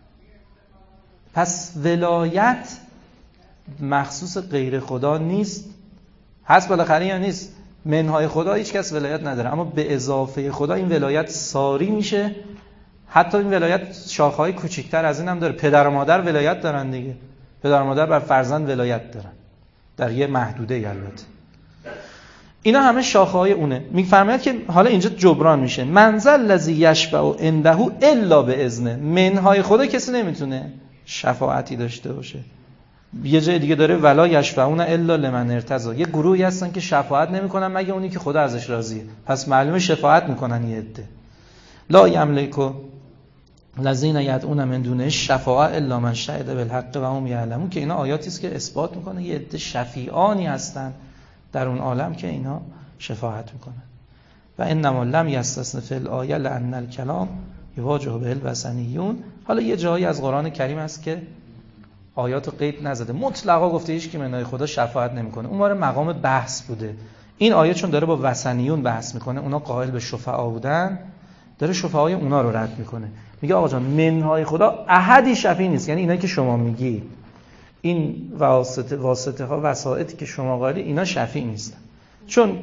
پس ولایت مخصوص غیر خدا نیست، هست بالاخره یا نیست؟ منهای خدا هیچ کس ولایت نداره، اما به اضافه خدا این ولایت ساری میشه حتی این ولایت شاخه‌های کوچیک‌تر از این هم داره. پدر و مادر ولایت دارن دیگه. پدر و مادر بر فرزند ولایت دارن در یه محدوده البته. اینا همه شاخه‌های اونه. میفرماید که حالا اینجا جبران میشه. منزل الذی یشفع عنده الا باذنه. منهای خدا کسی نمیتونه شفاعتی داشته باشه. یه جای دیگه داره ولا یشفعون الا لمن ارتضی. یه گروهی هستن که شفاعت نمیکنن مگه اونی که خدا ازش راضیه. پس معلومه شفاعت میکنن یه عده. لا یملک الذین یدعون من دونه شفاعه الا من شهد بالحق و هم یعلمون، که اینا آیاتی است که اثبات میکنه یه عده شفیعانی هستن در اون عالم که اینا شفاعت میکنن. و انما لم یستثن فی الآیه لأن الکلام یواجه به الوثنیون. حالا یه جایی از قرآن کریم است که آیات قید نزده، مطلقا گفته هیچ کی منهای خدا شفاعت نمیکنه. اون مقام بحث بوده. این آیه چون داره با وثنیون بحث میکنه، اونا قائل به شفعا بودن، داره شفعای اونا رو رد میکنه. میگه آقا جان منهای خدا احدی شفیع نیست. یعنی اینا که شما میگی این واسطه ها وسائطی که شما قائلی اینا شفیع نیستن. چون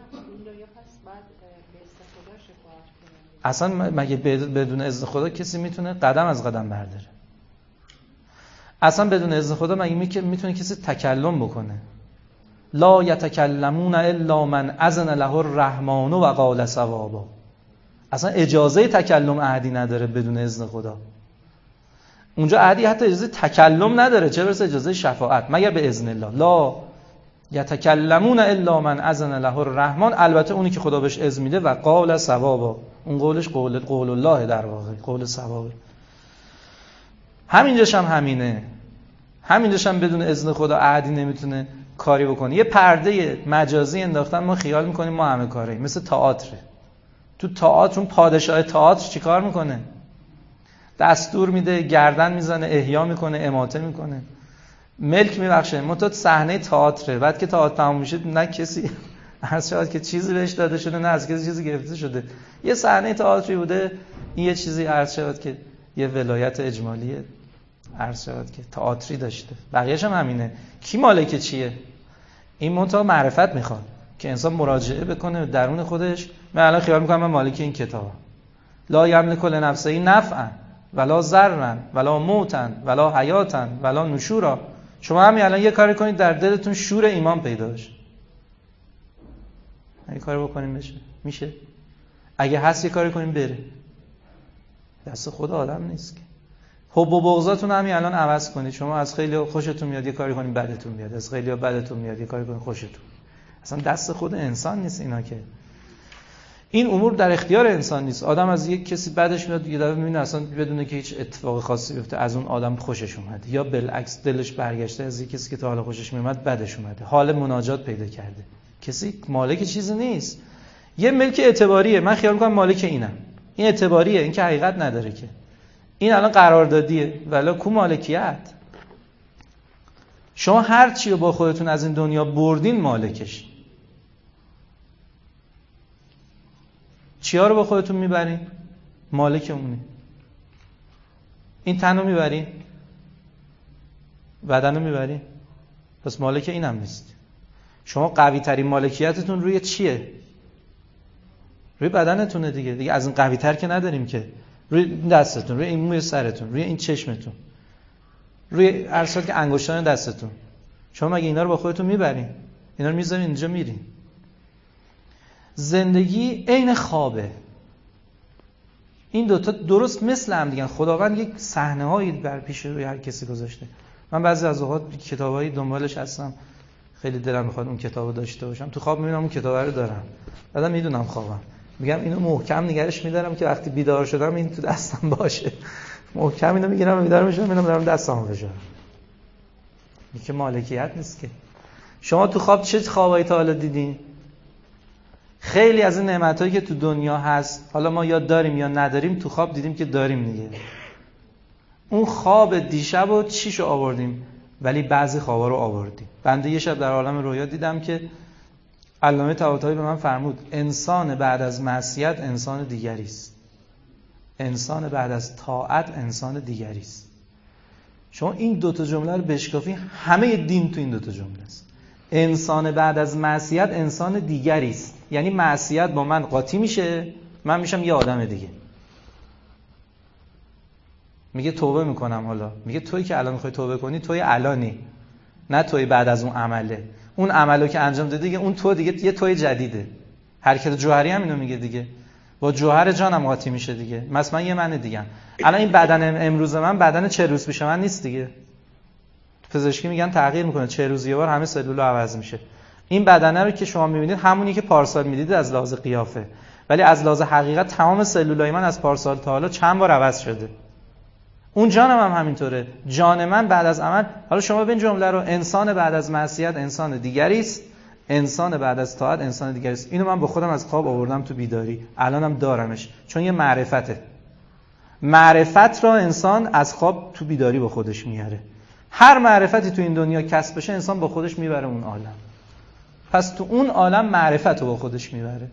اصلا مگه بدون اذن خدا کسی میتونه قدم از قدم برداره؟ اصلا بدون اذن خدا مگه میتونه کسی تکلم بکنه؟ لا یتکلمون الا من اذن له الرحمن و قال صوابا. اصلا اجازه تکلم احدی نداره بدون اذن خدا. اونجا احدی حتی اجازه تکلم نداره، چه برسه اجازه شفاعت مگر به اذن الله. لا یتکلمون الا من اذن له الرحمن. البته اونی که خدا بهش اذن میده و قال صوابا، اون قولش قول الله در واقع، قول صواب. همینجاش هم همینه. همینجاش هم بدون اذن خدا احدی نمیتونه کاری بکنه. یه پرده مجازی انداختن، ما خیال میکنیم ما همه کاریم. مثل تئاتر. تو تئاتر اون پادشاه تئاتر چیکار میکنه؟ دستور میده، گردن میزنه، احیا میکنه، اماته میکنه، ملک میبخشه. منتها صحنه تئاتره. بعد که تئاتر تموم میشه نه کسی عرض شد که چیزی بهش داده شده، نه از کسی چیزی گرفته شده. یه صحنه تئاتری بوده، این یه چیزی عرض شد که یه ولایت اجمالی عرض شد که تئاتری داشته. بقیه‌اش هم همینه. کی مالک چیه؟ این منتها معرفت میخواد که انسان مراجعه بکنه درون خودش. من الان خیال میکنم من مالک این کتابم. لا یملک لنفسه نفعا ولا ضررا ولا موتا ولا حیاتا ولا نشورا. شما همین الان یه کاری کنید در دلتون شور ایمان پیدا بشه. این کارو بکنیم بشه میشه. اگه هست یه کاری کنیم بره. دست خدا آدم نیست که. حب و بغضاتون همین الان عوض کنید. شما از خیلی خوشتون میاد یه کاری کنید بدتون میاد، از خیلی بدتون میاد یه کاری کنید خوشتون. اصلا دست خود انسان نیست اینا که. این امور در اختیار انسان نیست. آدم از یک کسی بعدش میاد یه دفعه میبینه اصلا بدونه که هیچ اتفاق خاصی بیفته از اون آدم خوشش اومده، یا بالعکس دلش برگشته از یک کسی که تا حالا خوشش میومد بدش اومده، حال مناجات پیدا کرده. کسی مالک چیزی نیست. یه ملک اعتباریه. من خیال میکنم مالک اینم. این اعتباریه، این که حقیقت نداره که. این الان قراردادیه ولی کو مالکیت. شما هر چی رو با خودتون از این دنیا بردین مالکش. چیا رو با خودتون میبرین؟ مالک اونه. این تن رو میبرین؟ بدن رو میبرین؟ پس مالک این هم نیست. شما قوی ترین مالکیتتون روی چیه؟ روی بدنتونه دیگه از این قوی تر که نداریم که. روی دستتون، روی این موی سرتون، روی این چشمتون، روی ارسال که انگشتان دستتون. شما مگه اینا رو با خودتون میبرین؟ اینا رو میذارین اینجا میرین. زندگی عین خوابه. این دوتا درست مثل هم دیگه. خداوند یک صحنه‌هایی بر پیش روی هر کسی گذاشته. من بعضی از اوقات کتابایی دنبالش هستم، خیلی دلم میخواد اون کتابو داشته باشم. تو خواب میبینم اون کتابو رو دارم، بعدم میدونم خوابم، میگم اینو محکم نگرش میدارم که وقتی بیدار شدم این تو دستم باشه. محکم اینو میگیرم و بیدار میشم میبینم دارم دستامو بذارم. این که مالکیت نیست که. شما تو خواب چه خوابایی تا حالا دیدین؟ خیلی از این نعمتایی که تو دنیا هست حالا ما یا داریم یا نداریم، تو خواب دیدیم که داریم دیگه. اون خواب دیشب رو چیشو آوردیم، ولی بعضی خوابا رو آوردیم. بنده یه شب در عالم رویا دیدم که علامه طباطبایی به من فرمود انسان بعد از معصیت انسان دیگری است، انسان بعد از طاعت انسان دیگری است. شما این دوتا جمله رو بشکافی، همه دین تو این دوتا جمله است. انسان بعد از معصیت انسان دیگری است، یعنی معصیت با من قاطی میشه، من میشم یه آدم دیگه. میگه توبه میکنم. حالا میگه تویی که الان میخوای توبه کنی توی الانی، نه توی بعد از اون عمله. اون عملو که انجام دادی دیگه اون تو دیگه یه توی جدیده. حرکت جوهری هم اینو میگه دیگه، با جوهر جانم قاطی میشه دیگه. مثلا یه من دیگه الان این بدن امروز من بدن 40 روز پیش من نیست دیگه. پزشکی میگن تغییر میکنه، 40 روز یه بار همه سلول عوض میشه. این بدنه رو که شما میبینید همونی که پارسال میدید از لحاظ قیافه، ولی از لحاظ حقیقت تمام سلولای من از پارسال تا حالا چند بار عوض شده. اون جانم هم همینطوره. جان من بعد از عمل، حالا شما ببین جمله رو، انسان بعد از معصیت انسان دیگری است، انسان بعد از طاعت انسان دیگری است. اینو من با خودم از خواب آوردم تو بیداری، الانم دارمش، چون یه معرفته. معرفت را انسان از خواب تو بیداری با خودش میاره. هر معرفتی تو این دنیا کسب بشه انسان با خودش میبره اون عالم. پس تو اون عالم معرفت رو با خودش میبره.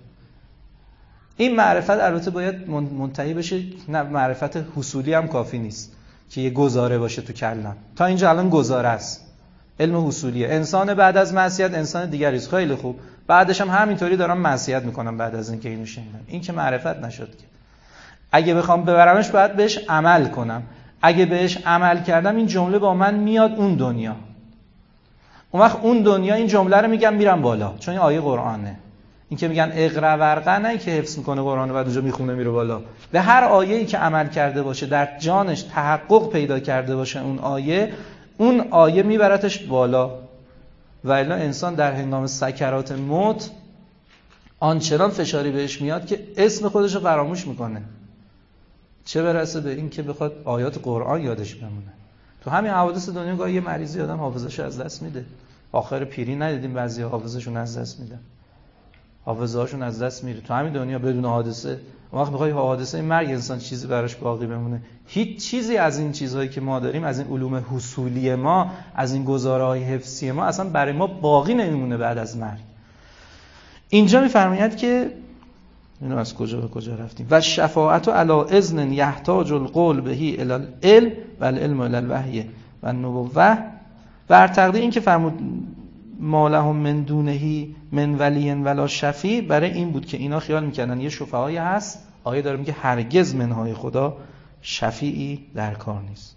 این معرفت البته باید منتهی بشه، نه معرفت حصولی هم کافی نیست که یه گزاره باشه تو کلم. تا اینجا الان گزاره است، علم حصولیه. انسان بعد از معصیت انسان دیگری است. خیلی خوب، بعدش هم همینطوری دارم معصیت میکنم بعد از اینکه اینو شنیدم. این که معرفت نشد که. اگه بخوام ببرمش باید بهش عمل کنم. اگه بهش عمل کردم این جمله با من میاد اون دنیا. اون وقت اون دنیا این جمله رو میگم میرم بالا، چون این آیه قرآنه. این که میگن اقرا ورقه، نه که حفظ میکنه قرآن و بعد اونجا میخونه میره بالا. به هر آیه‌ای که عمل کرده باشه، در جانش تحقق پیدا کرده باشه اون آیه میبرتش بالا. و الا انسان در هنگام سکرات موت آنچنان فشاری بهش میاد که اسم خودش رو فراموش میکنه، چه برسه به این که بخواد آیات قرآن یادش بمونه. تو همین حوادث دنیا گاهی یه مریضی آدم حافظه‌اش از دست میده. آخر پیری ندیدیم بعضی حافظه‌شون از دست میدن، حافظه‌هاشون از دست میره تو همین دنیا بدون حادثه. وقت میخوای حادثه مرگ انسان چیزی براش باقی بمونه؟ هیچ چیزی از این چیزهایی که ما داریم، از این علوم حصولی ما، از این گزاره‌های حفظی ما، اصلا برای ما باقی نمیمونه بعد از مرگ. اینجا میفرماید که اینو از کجا به کجا رفتیم؟ و شفاعت علی اذن یحتاج القول بهی الی العلم و العلم الی الوحی و النبوه. بر تقدیر این که فرمود ما لهم من دونه من ولی ولا شفیع، برای این بود که اینا خیال میکردن یه شفاعی هست. آیه داره میگه هرگز منهای خدا شفیعی در کار نیست.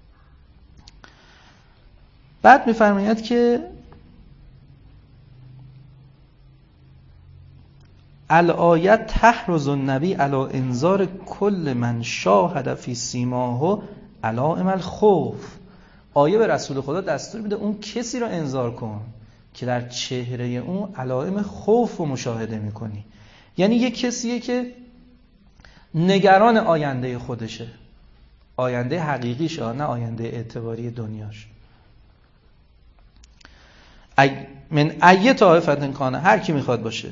بعد میفرماید که الآیت تحرز النبی علی انذار کل من شاهد فی سیماه علائم الخوف. آیه به رسول خدا دستور میده اون کسی رو انذار کن که در چهره اون علائم خوف رو مشاهده میکنی. یعنی یک کسیه که نگران آینده خودشه، آینده حقیقیش، نه آینده اعتباری دنیاش. من ایه طائفة کان، هر کی میخواد باشه.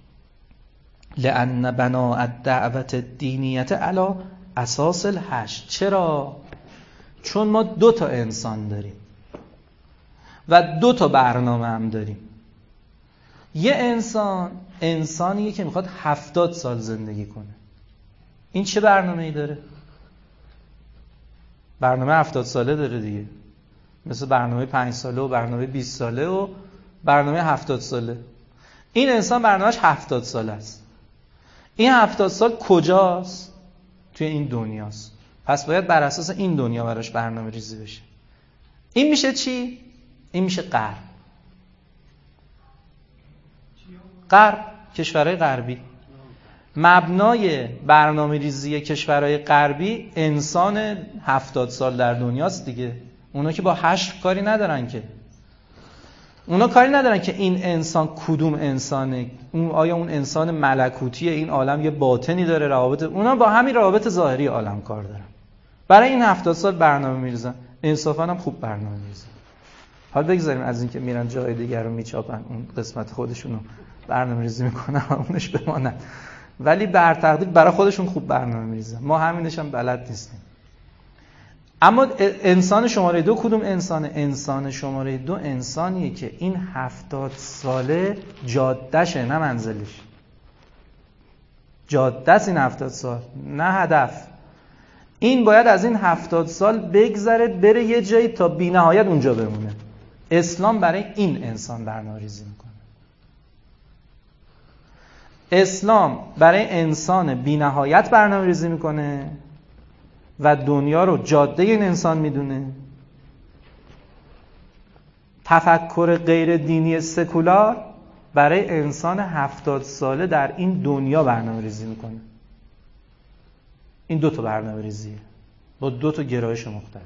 لأن بناء الدعوة الدینیة علی اساس الحشر. چرا؟ چون ما 2 تا انسان داریم و 2 تا برنامه هم داریم. یه انسانیه که میخواد 70 سال زندگی کنه. این چه برنامه‌ای داره؟ برنامه 70 ساله داره دیگه، مثل برنامه 5 ساله و برنامه 20 ساله و برنامه 70 ساله. این انسان برنامه‌اش 70 ساله است. این 70 سال کجاست؟ توی این دنیاست. پس باید بر اساس این دنیا براش برنامه ریزی بشه. این میشه چی؟ این میشه غرب، کشورهای غربی. مبنای برنامه ریزی کشورهای غربی انسان 70 سال در دنیاست دیگه. اونا که با حشر کاری ندارن که. اونا کاری ندارن که این انسان کدوم انسانه، آیا اون انسان ملکوتیه، این عالم یه باطنی داره، روابط. اونا با همین روابط ظاهری عالم کار دارن. برای این 70 سال برنامه میریزن. انصافا هم خوب برنامه میریزن. حالا بگذاریم از این که میرن جای دیگر رو میچاپن، اون قسمت خودشونو برنامه ریزی میکنن و اونش بمانن، ولی بر تقدیر برای خودشون خوب برنامه میریزن. ما همینش هم بلد نیستیم. اما انسان شماره 2 کدوم انسانه؟ انسان شماره 2 انسانیه که این 70 ساله جادهشه، نه منزلش. جاده است این 70 سال، نه هدف. این باید از این 70 سال بگذره بره یه جایی تا بی نهایت اونجا بمونه. اسلام برای این انسان برنامه‌ریزی میکنه. اسلام برای انسان بی نهایت برنامه‌ریزی میکنه و دنیا رو جاده این انسان میدونه، تفکر غیر دینی سکولار برای انسان 70 ساله در این دنیا برنامه ریزی میکنه. این 2 تا برنامه ریزیه با 2 تا گرایش مختلف.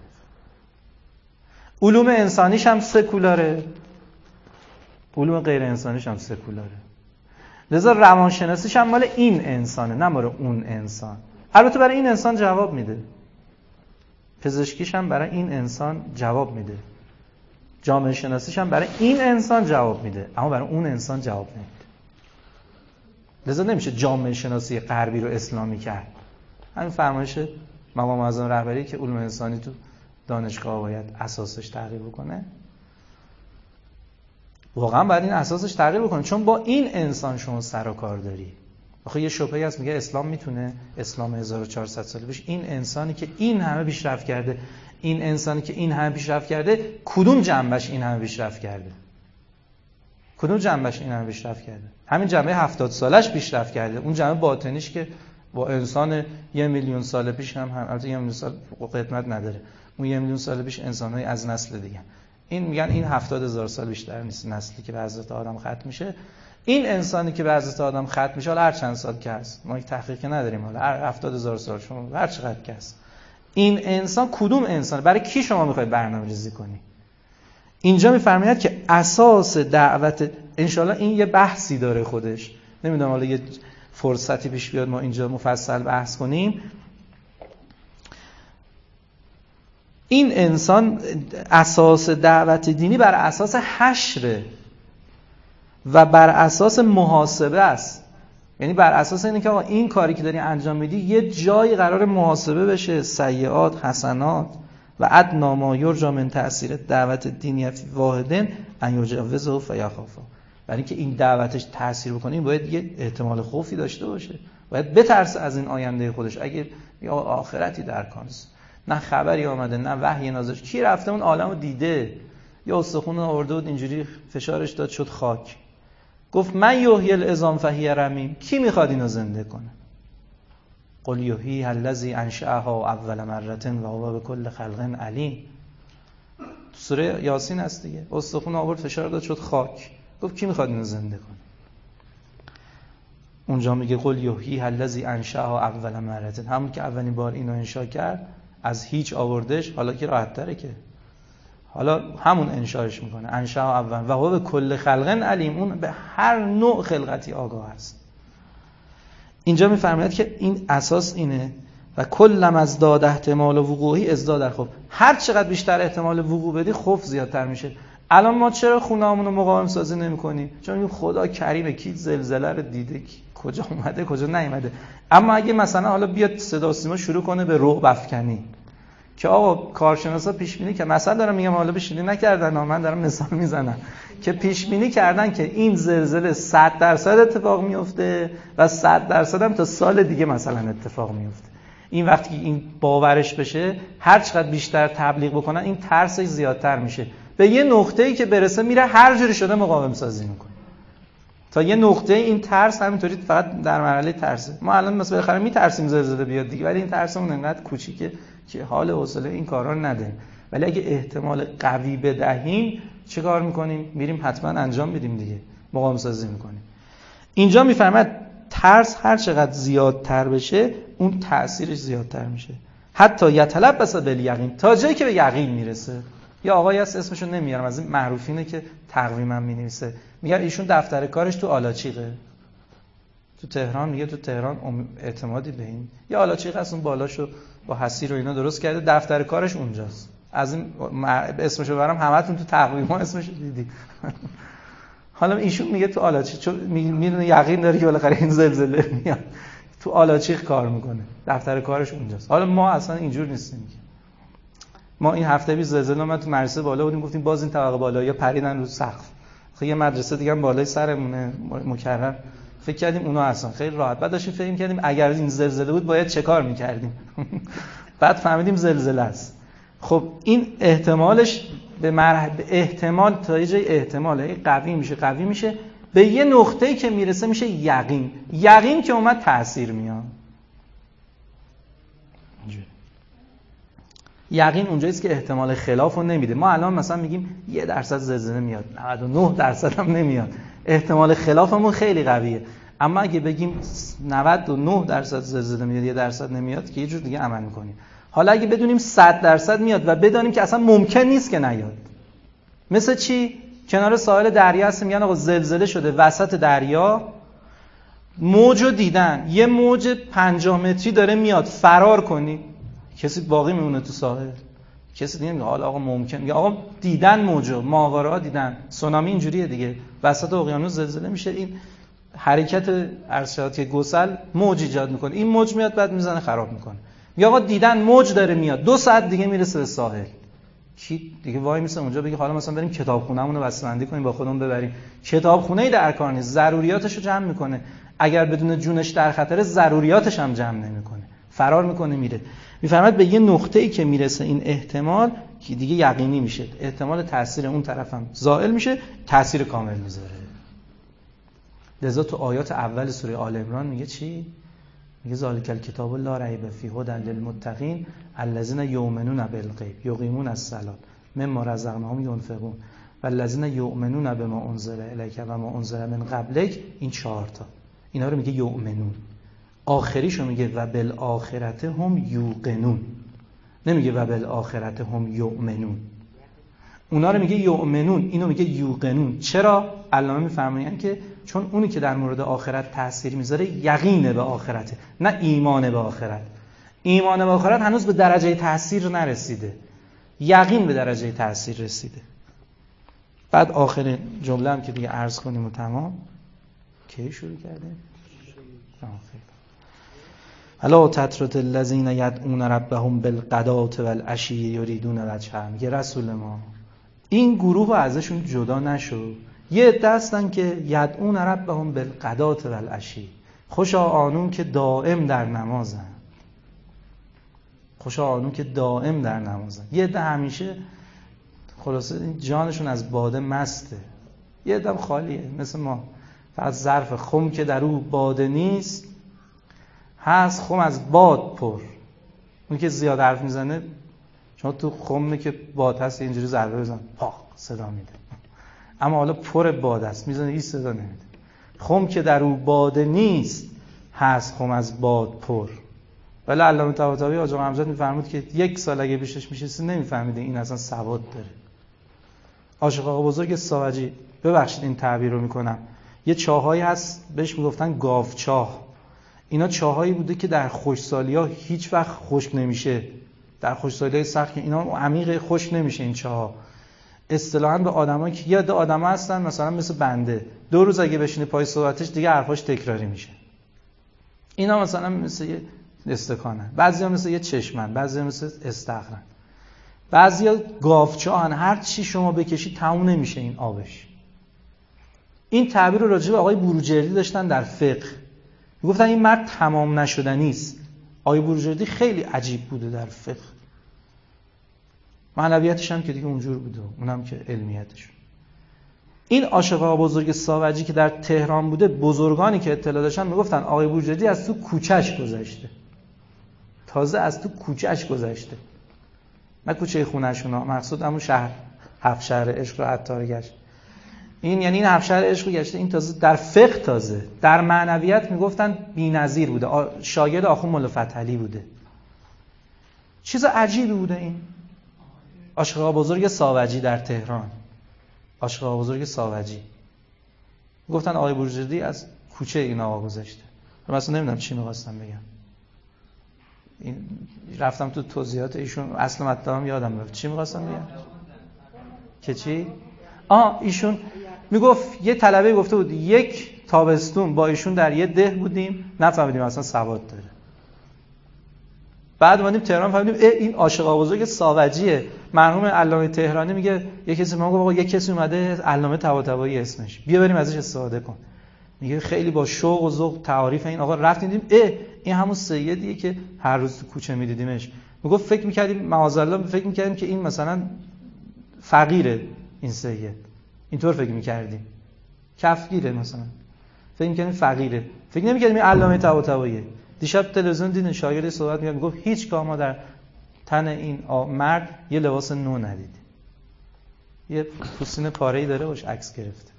علوم انسانیش هم سکولاره، علوم غیر انسانیش هم سکولاره. لذا روانشناسیش هم مال این انسانه، نه مال اون انسان. البته برای این انسان جواب میده، پزشکیش هم برای این انسان جواب میده، جامعه شناسیش هم برای این انسان جواب میده، اما برای اون انسان جواب نمیده. لذا نمیشه جامعه شناسی غربی رو اسلامی کرد. همین فرمایش مقام معظم رهبری که علوم انسانی تو دانشگاه باید اساسش تغییر بکنه، واقعا باید این اساسش تغییر بکنه، چون با این انسان شما سر و کار داری. آخه یه شبهه‌ای هست میگه اسلام میتونه، اسلام 1400 ساله پیش، این انسانی که این همه پیشرفت کرده، این انسانی که این همه پیشرفت کرده، کدوم جنبش این همه پیشرفت کرده؟ کدوم جنبش این همه پیشرفت کرده؟ همین جنبه 70 سالش پیشرفت کرده. اون جنبه باطنیش که با انسان 1,000,000 سال پیش هم البته 1,000,000 سال قدمت نداره، اون 1,000,000 سال پیش انسان‌های از نسل دیگه. این میگن این 70,000 سال بیشتر نیست نسلی که به حضرت آدم ختم میشه. این انسانی که به حضرت آدم ختم میشه، حالا هر چند سال که هست، ما یک تحقیق نداریم، حالا 70,000 سال شما هر چقدر که هست، این انسان کدوم انسان؟ برای کی شما میخواید برنامه‌ریزی کنی؟ اینجا میفرماید که اساس دعوت، انشالله این یه بحثی داره خودش، نمیدونم حالا یه فرصتی پیش بیاد ما اینجا مفصل بحث کنیم. این انسان اساس دعوت دینی بر اساس حشره و بر اساس محاسبه است. یعنی بر اساس اینه که آقا این کاری که داری انجام میدی یه جایی قرار محاسبه بشه، سیئات حسنات و ادنی ما یرجی من تأثیر دعوت دینی فی واحدن ان یجاوزه فیخافا. برای اینکه این دعوتش تأثیر بکنه این باید یه احتمال خوفی داشته باشه، باید بترسه از این آینده خودش. اگه یا آخرتی در کانس، نه خبری آمده نه وحی نازل، کی رفته اون عالمو دیده؟ یا استخون آورده بود اینجوری فشارش داد شد خاک، گفت من یحیی العظام فهی رمیم. کی میخواد اینو زنده کنه؟ قل یحیی الذی انشأها اول مرة و هو بكل خلق علیم. تو سوره یاسین هست دیگه، استخون آورد فشار داد شد خاک، گفت کی میخواد اینو زنده کنه؟ اونجا میگه قل یحیی الذی انشأها اول مرة، همون که اولین بار اینو انشا کرد از هیچ آوردش، حالا که راحت تره که حالا همون انشاش میکنه. انشأها اول و هو بكل خلق علیم، اون به هر نوع خلقتی آگاه است. اینجا میفرماید که این اساس اینه و کلم از داد احتمال وقوعی ازداد در خوف. هر چقدر بیشتر احتمال وقوع بدی خوف زیادتر میشه. الان ما چرا خونه‌مون رو مقاوم سازی نمی‌کنیم؟ چون این خدا کریمه، کی زلزله رو دیده، کی کجا اومده کجا نیومده. اما اگه مثلا حالا بیاد صدا و سیما شروع کنه به رعب افکنی که آقا کارشناسا پیش بینی که مثلا دارم میگم حالا پیش بینی نکردن، من دارم مثال میزنم که پیش بینی کردن که این زلزله 100% اتفاق میفته و 100% هم تا سال دیگه مثلا اتفاق میفته. این وقتی که این باورش بشه، هر چقدر بیشتر تبلیغ بکنن این ترسش زیادتر میشه، به یه نقطه‌ای که برسه میره هر جوری شده مقاوم سازی میکنه تا یه نقطه این ترس همینطوری فقط در مرحله ترسه. ما الان مثلا بالاخره میترسیم زلزله بیاد دیگه، ولی این ترسمون انقدر کوچیکه که حال حوصله این کارا رو نداریم. ولی اگه احتمال قوی بدهیم چه کار میکنیم؟ میریم حتما انجام میدیم دیگه، مقاوم سازی میکنیم. اینجا میفرماید ترس هر چقدر زیادتر بشه اون تأثیرش زیادتر میشه، حتی یتلبس بالیقین، تا جایی که به یقین میرسه. یا آقایی هست اسمشو نمیارم، از این معروفینه که تقویما مینویسه، میگه ایشون دفتر کارش تو آلاچیقه، تو تهران، میگه تو تهران اعتمادی به این یا آلاچیق هست، اون بالاشو با حسیر و اینا درست کرده، دفتر کارش اونجاست. از این اسمشو برام همتون تو تقویما اسمشو دیدی. حالا ایشون میگه تو آلاچیق، چون میدونه یقین داره که بالاخره این زلزله میاد، تو آلاچیق کار میکنه، دفتر کارش اونجاست. حالا ما اصلا اینجور نیستیم. ما این هفته پیش زلزله اومد تو مدرسه بالا بودیم، گفتیم باز این طبقه بالایی پریدن رو سقف. خیلی یه مدرسه دیگه هم بالای سرمونه مکرر، فکر کردیم اونا هستن، خیلی راحت. بعد داشتیم فکر کردیم اگر این زلزله بود باید چه کار می‌کردیم. بعد فهمیدیم زلزله است. خب این احتمالش به احتمال تا یه جای احتمال قوی میشه به یه نقطه‌ای که میرسه میشه یقین. یقین که اومد تأثیر میاد. یقین اونجاییست که احتمال خلاف رو نمیده. ما الان مثلا میگیم 1% زلزله میاد، 99% هم نمیاد، احتمال خلافمون خیلی قویه. اما اگه بگیم 99% زلزله میاد 1% نمیاد که یه جور دیگه عمل میکنیم. حالا اگه بدونیم 100% میاد و بدانیم که اصلا ممکن نیست که نیاد، مثل چی؟ کنار ساحل دریا هستیم، میگن آقا زلزله شده وسط دریا، موجو دیدن، یه موج 50 متری داره میاد، فرار کنی، کسی باقی میمونه تو ساحل؟ کسی دیگه میگه حالا آقا ممکن، میگه آقا دیدن موجو، ماورا دیدن، سونامی اینجوریه دیگه، وسط اقیانوس زلزله میشه، این حرکت ارشادی گسل موج ایجاد میکنه، این موج میاد بعد میزنه خراب میکنه. میگه آقا دیدن موج داره میاد، 2 ساعت دیگه میرسه به ساحل. کی دیگه وای میسه اونجا بگه حالا مثلا بریم کتابخونه‌مون رو بسته‌بندی کنیم با خودمون ببریم؟ کتابخونه‌ای در کار نیست، ضروریاتش رو جمع میکنه، اگر بدون جونش در خطر ضروریاتش هم جمع نمیکنه، فرار میکنه میره. میفهمد به یه نقطه‌ای که میرسه این احتمال که دیگه یقینی میشه، احتمال تاثیر اون طرفم زائل میشه، تاثیر کامل میذاره. لذا تو آیات اول سوره آل عمران میگه چی؟ میگه ذالک الکتاب لا ریب فیه هدی للمتقین الذین یؤمنون بالغیب یقیمون الصلاة مما رزقناهم ینفقون والذین یؤمنون بما انزل الیک و ما انزل من قبلک. این 4 تا اینا رو میگه یؤمنون. آخریشو میگه و بالآخرة هم یوقنون، نمیگه و بالآخرة هم یؤمنون. اونا رو میگه یؤمنون، اینو میگه یوقنون. چرا؟ علامه میفرمایند که چون اونی که در مورد آخرت تأثیر میذاره یقینه به آخرته، نه ایمان به آخرت. ایمان به آخرت هنوز به درجه تأثیر نرسیده، یقین به درجه تأثیر رسیده. بعد آخرین جمله هم که دیگه عرض کنیم و تمام. کی شروع کردیم؟ الا تطرد الذین یدعون ربهم بالغداة والعشی یریدون وجهه. میگه رسول ما این گروه رو ازشون جدا نشو. یه عده هستن که یدعون ربهم بالغداة والعشی، خوشا آنون که دائم در نمازن، خوشا آنون که دائم در نمازن. یه عده همیشه خلاصه جانشون از باده مسته، یه عده خالیه مثل ما، فقط ظرف خم که در او باده نیست هست خم از باد پر. اون که زیاد حرف میزنه، شما تو خمه که باد هست اینجوری ضربه بزن پاق صدا میده، اما حالا پر باد است میزنه هیچ صدا نمیده. خم که در او باده نیست هست خم از باد پر. ولی علامه طباطبایی آقا امجد میفرمود که 1 سال اگه پیشش میشستی نمیفهمیده این اصلا سواد داره. عاشق آقا بزرگ ساوجی، ببخشید این تعبیر رو میکنم، یه چاهایی هست بهش میگفتن گاوچاه. اینا چاهایی بوده که در خشکسالی‌ها هیچ وقت خشک نمیشه، در خشکسالی‌های سخت اینا عمیق خشک نمیشه این چاه‌ها. اصطلاحاً به آدمایی که یه عده آدما هستن مثلا مثل بنده 2 روز اگه بشینه پای صحبتش دیگه حرفاش تکراری میشه. اینا مثلا مثل یه استکانن، بعضیا مثل یه چشمن، بعضیا مثل استخرن، بعضیا گاوچاهن، هر چی شما بکشی تموم نمیشه این آبش. این تعبیر رو راجع به آقای بروجردی داشتن در فقه، میگفتن این مرد تمام نشدنی است. آقای بروجردی خیلی عجیب بوده در فقه، معنویتش هم که دیگه اونجور بوده، اونم که علمیتش. این عاشق بزرگ ساوجی که در تهران بوده، بزرگانی که اطلاع داشتن میگفتن آقای بروجردی از تو کوچه‌اش گذشته، تازه از تو کوچه‌اش گذشته، نه کوچه خونه‌شون، مقصود همون شهر 7 شهر عشق رو عطار گشت. این یعنی این 7 شهر عشق رو گشته. این تازه در فقه، تازه در معنویت میگفتن بی‌نظیر بوده، شاگرد آخوند مولا فتحعلی بوده. چیز عجیبی بوده این عاشق بزرگ ساوجی در تهران. عاشق بزرگ ساوجی گفتن آقای بروجردی از کوچه این آقا گذشته. مثلا نمیدونم چی می‌خواستم بگم، این رفتم تو توضیحات ایشون، اصل مطلبم یادم رفت. چی می‌خواستم بگم که چی؟ ایشون میگفت یه طلبه گفته بود 1 تابستون با ایشون در یه ده بودیم، نفهمیدیم اصلا سواد داره. بعد اومدیم تهران فهمیدیم این عاشق بزرگ ساوجیه. مرحوم علامه تهرانی میگه یه کسی ما گفت آقا یه کسی اومده علامه طباطبایی اسمش، بیا بریم ازش استفاده کن. میگه خیلی با شوق و ذوق تعاریف این آقا رفتیم دیدیم این همون سیدیه که هر روز تو کوچه میدیدیمش. میگفت فکر می‌کردیم معاذالله، فکر می‌کردیم که این مثلا فقیره، این سید اینطور فکر می‌کردیم، کفگیره مثلا، فکر می‌کردیم فقیره، فکر نمی‌کردیم این علامه طباطباییه. دیشب تلویزیون دیدن شاگرد صحبت می‌کرد، میگفت هیچ کار ما در تن این مرد یه لباس نو ندیدی، یه پوستین پاره‌ای داره باش عکس گرفته.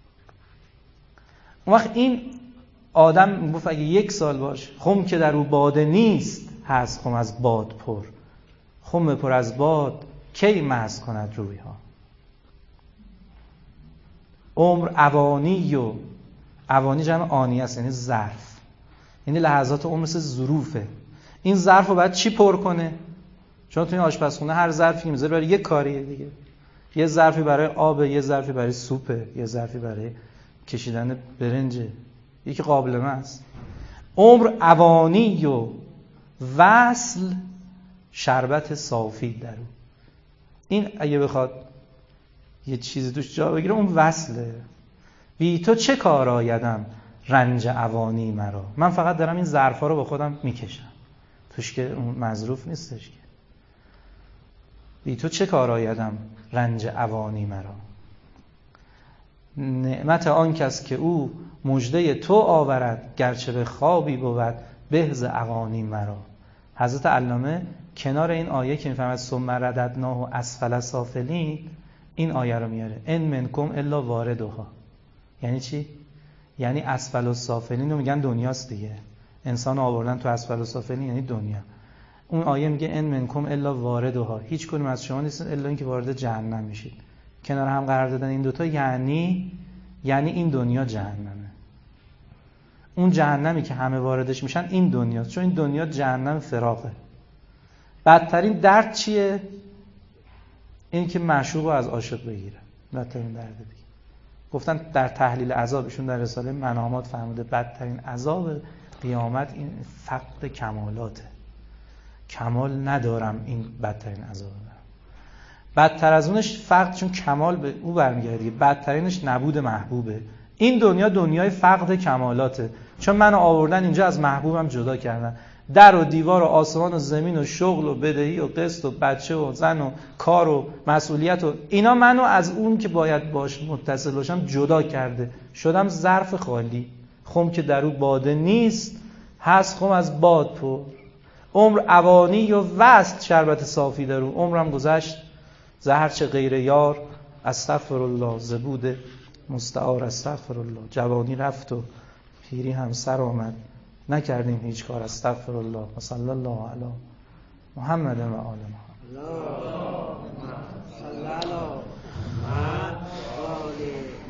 اون وقت این آدم میگفت اگه 1 سال باش، خم که در او باده نیست هست خم از باد پر، خم پر از باد کی محض کند روی ها. عمر اوانی و اوانی جمع آنی است، یعنی ظرف، یعنی لحظات عمر مثل ظروفه. این ظرف رو باید چی پر کنه؟ چون تو این آشپزخونه هر ظرفی که میذاره برای یه کاریه دیگه. یه ظرفی برای آبه، یه ظرفی برای سوپه، یه ظرفی برای کشیدن برنجه، یکی قابلمه است. عمر اوانی و وصل شربت صافی در اون. این اگه بخواد یه چیزی توش جا بگیره اون وصله. بی تو چه کار آیدم رنج اوانی مرا، من فقط دارم این ظرفا رو با خودم میکشم، توش که اون مظروف نیستش که. بی تو چه کار آیدم رنج اوانی مرا، نعمت آن کس که او مژده تو آورد، گرچه به خوابی بود بهز اوانی مرا. حضرت علامه کنار این آیه که میفهمد ثم رددناه اسفل سافلین، این آیه رو میاره ان منکم الا واردها. یعنی چی؟ یعنی اسفل السافلین رو میگن دنیاست دیگه، انسان آوردن تو اسفل السافلین یعنی دنیا. اون آیه میگه ان منکم الا واردها، هیچ کدوم از شما نیستن الا اینکه وارد جهنم میشید. کنار هم قرار دادن این دوتا یعنی این دنیا جهنمه. اون جهنمی که همه واردش میشن این دنیاست، چون این دنیا جهنم فراقه. بدترین درد چیه؟ این که معشوق رو از عاشق بگیره، بدترین درد دیگه. گفتن در تحلیل عذابشون در رساله منامات فرموده بدترین عذاب قیامت این فقد کمالاته. کمال ندارم، این بدترین عذابه. بدتر از اونش فقد، چون کمال به او برمیگرده دیگه. بدترینش نبود محبوبه. این دنیا دنیای فقد کمالاته، چون منو آوردن اینجا از محبوبم جدا کردن. در و دیوار و آسمان و زمین و شغل و بدهی و قسط و بچه و زن و کار و مسئولیت و اینا منو از اون که باید باش متصل باشم جدا کرده. شدم ظرف خالی، خم که در او باده نیست هست خم از باد پر. عمر اوانی و وصل شربت صافی در او. عمرم گذشت زهر چه غیر یار، استغفر الله زبوده مستعار استغفر الله. جوانی رفت و پیری هم سر آمد، نکردیم هیچ کار استغفر الله. و صلی الله علی محمد و آل محمد. اللهم صل علی محمد و آل